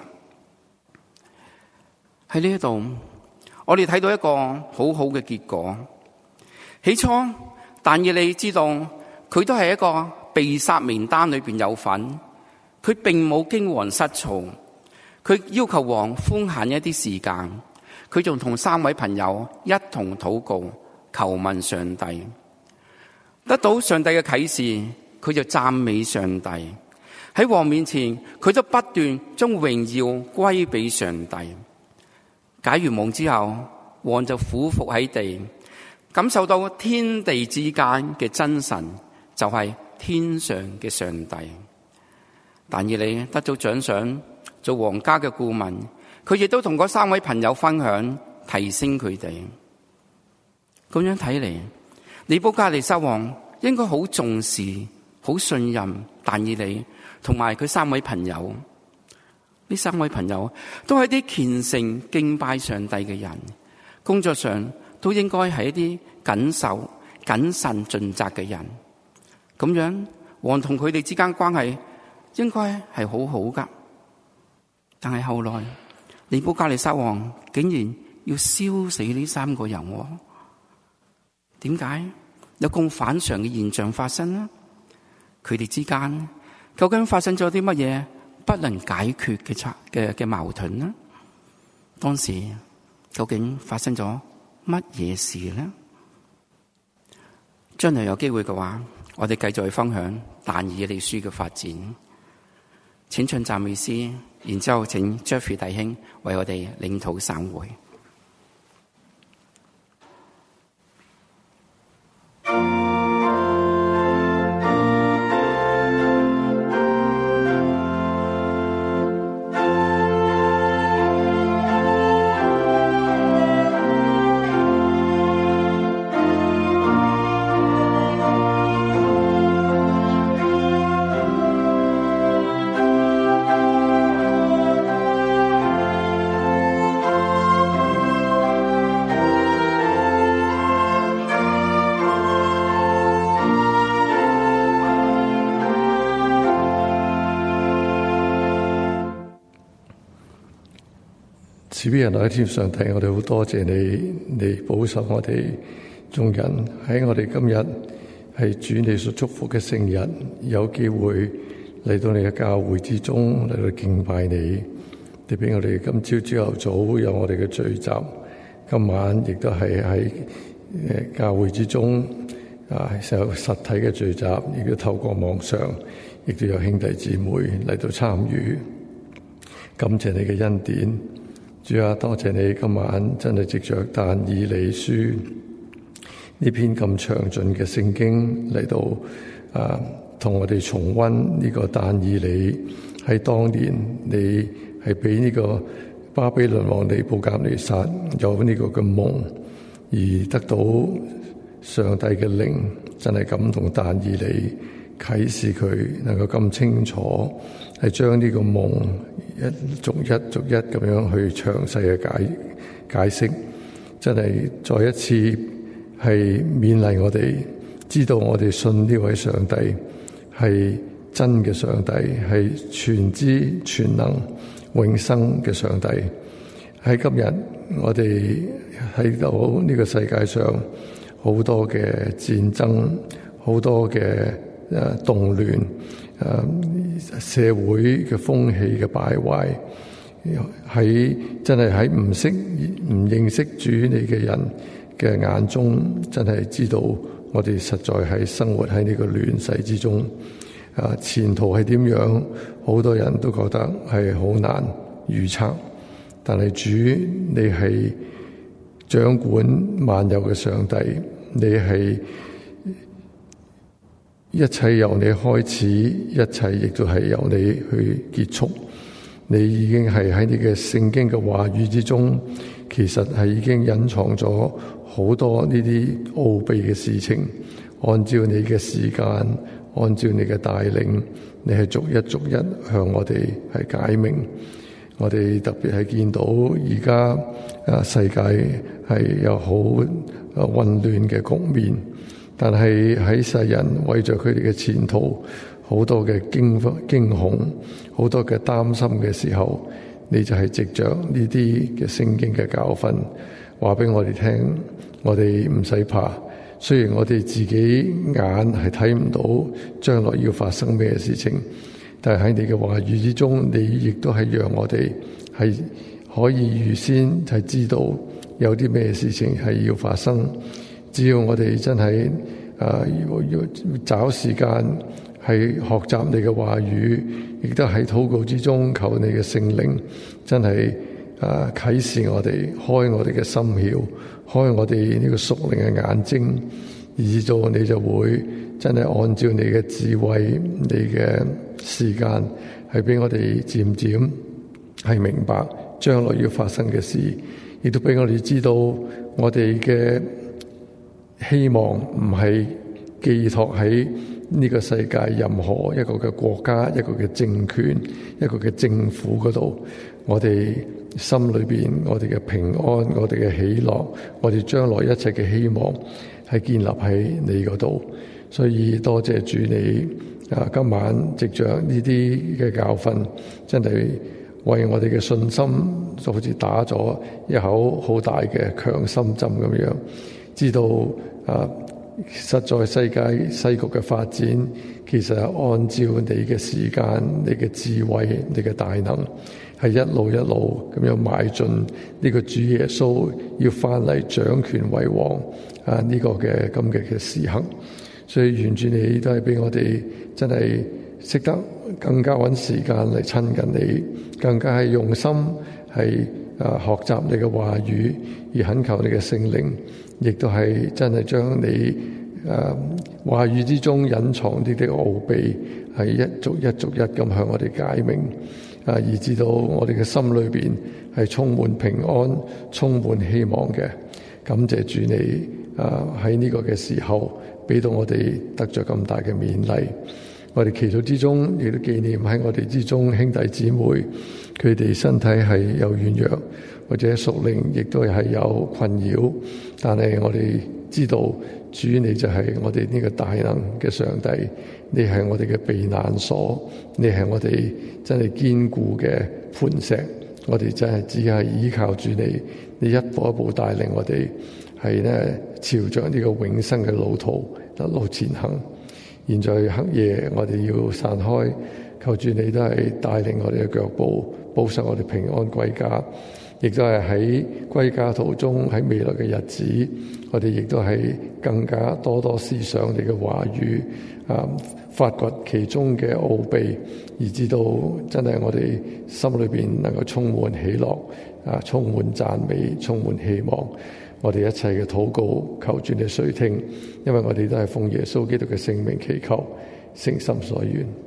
喺呢一度，我哋睇到一個好好嘅結果。起初，但以理知道佢都係一個被殺名單裏邊有份，佢並冇驚惶失措。佢要求王寬限一啲時間，佢仲同3位朋友一同禱告，求問上帝。得到上帝嘅啟示，佢就讚美上帝。喺王面前，佢都不斷將榮耀歸俾上帝。解完夢之後，王就俯伏喺地， 感受到天地之間嘅真神就係天上嘅上帝。但以理得咗獎賞，做皇家嘅顧問，佢亦都同嗰3位朋友分享，提升佢哋。咁樣睇嚟，尼布甲尼撒王應該好重視、好信任但以理同埋佢3位朋友。呢3位朋友都係啲虔誠敬拜上帝嘅人，工作上都應該係一啲謹守、謹慎盡責嘅人。咁樣王同佢哋之間關係應該係好好噶。但係後來尼布甲尼撒王竟然要燒死呢3個人，點解有咁反常嘅現象發生呢？佢哋之間究竟發生咗啲乜嘢不能解決嘅矛盾呢？當時究竟發生咗乜嘢事呢？將來有機會嘅話，我哋繼續去分享但以理書嘅發展。請唱讚美詩，然之後請 Jeffrey 弟兄為我哋領禱散會。 慈悲人喺天上帝，我哋好多謝你，你保守我哋眾人喺我哋今日係主你所祝福嘅聖日，有機會嚟到你嘅教會之中嚟到敬拜你。你俾我哋今朝朝頭早有我哋嘅聚集，今晚亦都係喺教會之中有實體嘅聚集，亦都透過網上，亦都有兄弟姊妹嚟到參與。感謝你嘅恩典。主啊，多謝你今晚真係藉着但以理書呢篇咁詳盡嘅聖經嚟到同我哋重溫呢個但以理喺當年你係俾呢個巴比倫王尼布甲尼撒有呢個嘅夢，而得到上帝嘅靈真係感動但以理，啟示佢能夠咁清楚係將呢個夢逐一咁樣去詳細嘅解釋，真係再一次係勉勵我哋，知道我哋信呢位上帝係真嘅上帝，係全知全能永生嘅上帝。喺今日我哋睇到呢個世界上好多嘅戰爭，好多嘅動亂，社會嘅風氣嘅敗壞，喺真係喺唔認識主你嘅人嘅眼中，真係知道我哋實在係生活喺呢個亂世之中。前途係點樣？好多人都覺得係好難預測。但係主，你係掌管萬有嘅上帝，你係一切由你開始，一切亦都係由你去結束。你已經係喺你嘅聖經嘅話語之中，其實係已經隱藏咗好多呢啲奧秘嘅事情。按照你嘅時間，按照你嘅帶領，你係逐一逐一向我哋係解明。我哋特別係見到而家世界係有好混亂嘅局面，但係喺世人為着佢哋嘅前途，好多嘅驚恐，好多嘅擔心嘅時候，你就係藉着呢啲嘅聖經嘅教訓，話俾我哋聽，我哋唔使怕。雖然我哋自己眼係睇唔到將來要發生咩事情，但係喺你嘅話語之中，你亦都係讓我哋係可以預先係知道有啲咩事情係要發生。只要我哋真係要找時間係學習你嘅話語，亦都喺禱告之中求你嘅聖靈真係啟示我哋，開我哋嘅心竅，開我哋呢個屬靈嘅眼睛，以至到你就會真係按照你嘅智慧、你嘅時間，係俾我哋漸漸係明白將來要發生嘅事，亦都俾我哋知道我哋嘅希望唔係寄託喺呢個世界任何一個嘅國家、一個嘅政權、一個嘅政府嗰度，我哋心裏邊我哋嘅平安、我哋嘅喜樂、我哋將來一切嘅希望係建立喺你嗰度。所以多謝主你今晚藉着呢啲嘅教訓，真係為我哋嘅信心就好似打咗一口好大嘅強心針咁樣，知道實在世界世局嘅發展，其實係按照你嘅時間、你嘅智慧、你嘅大能，係一路一路咁樣邁進呢個主耶穌要翻嚟掌權為王呢個嘅咁嘅時刻。所以願主你都係俾我哋真係識得更加揾時間嚟親近你，更加係用心係學習你嘅話語，而懇求你嘅聖靈，亦都係真係將你話語之中隱藏啲嘅奧秘，係一逐一逐一咁向我哋解明，以至到我哋嘅心裏邊係充滿平安、充滿希望嘅。感謝主你喺呢個嘅時候，俾到我哋得着咁大嘅勉勵。我哋祈禱之中，亦都紀念喺我哋之中兄弟姊妹，佢哋身體係有軟弱，或者屬靈亦都係有困擾，但係我哋知道主你就係我哋呢個大能嘅上帝，你係我哋嘅避難所，你係我哋真係堅固嘅磐石，我哋真係只係依靠住你，你一步一步帶領我哋係咧朝着呢個永生嘅路途一路前行。現在黑夜我哋要散開，求主你都係帶領我哋嘅腳步，保守我哋平安歸家，亦都係喺歸家途中，喺未來嘅日子，我哋亦都係更加多多思想你嘅話語，發掘其中嘅奧秘，以至到真係我哋心裏邊能夠充滿喜樂，充滿讚美，充滿希望。我哋一切嘅禱告，求主你垂聽，因為我哋都係奉耶穌基督嘅聖名祈求，誠心所願。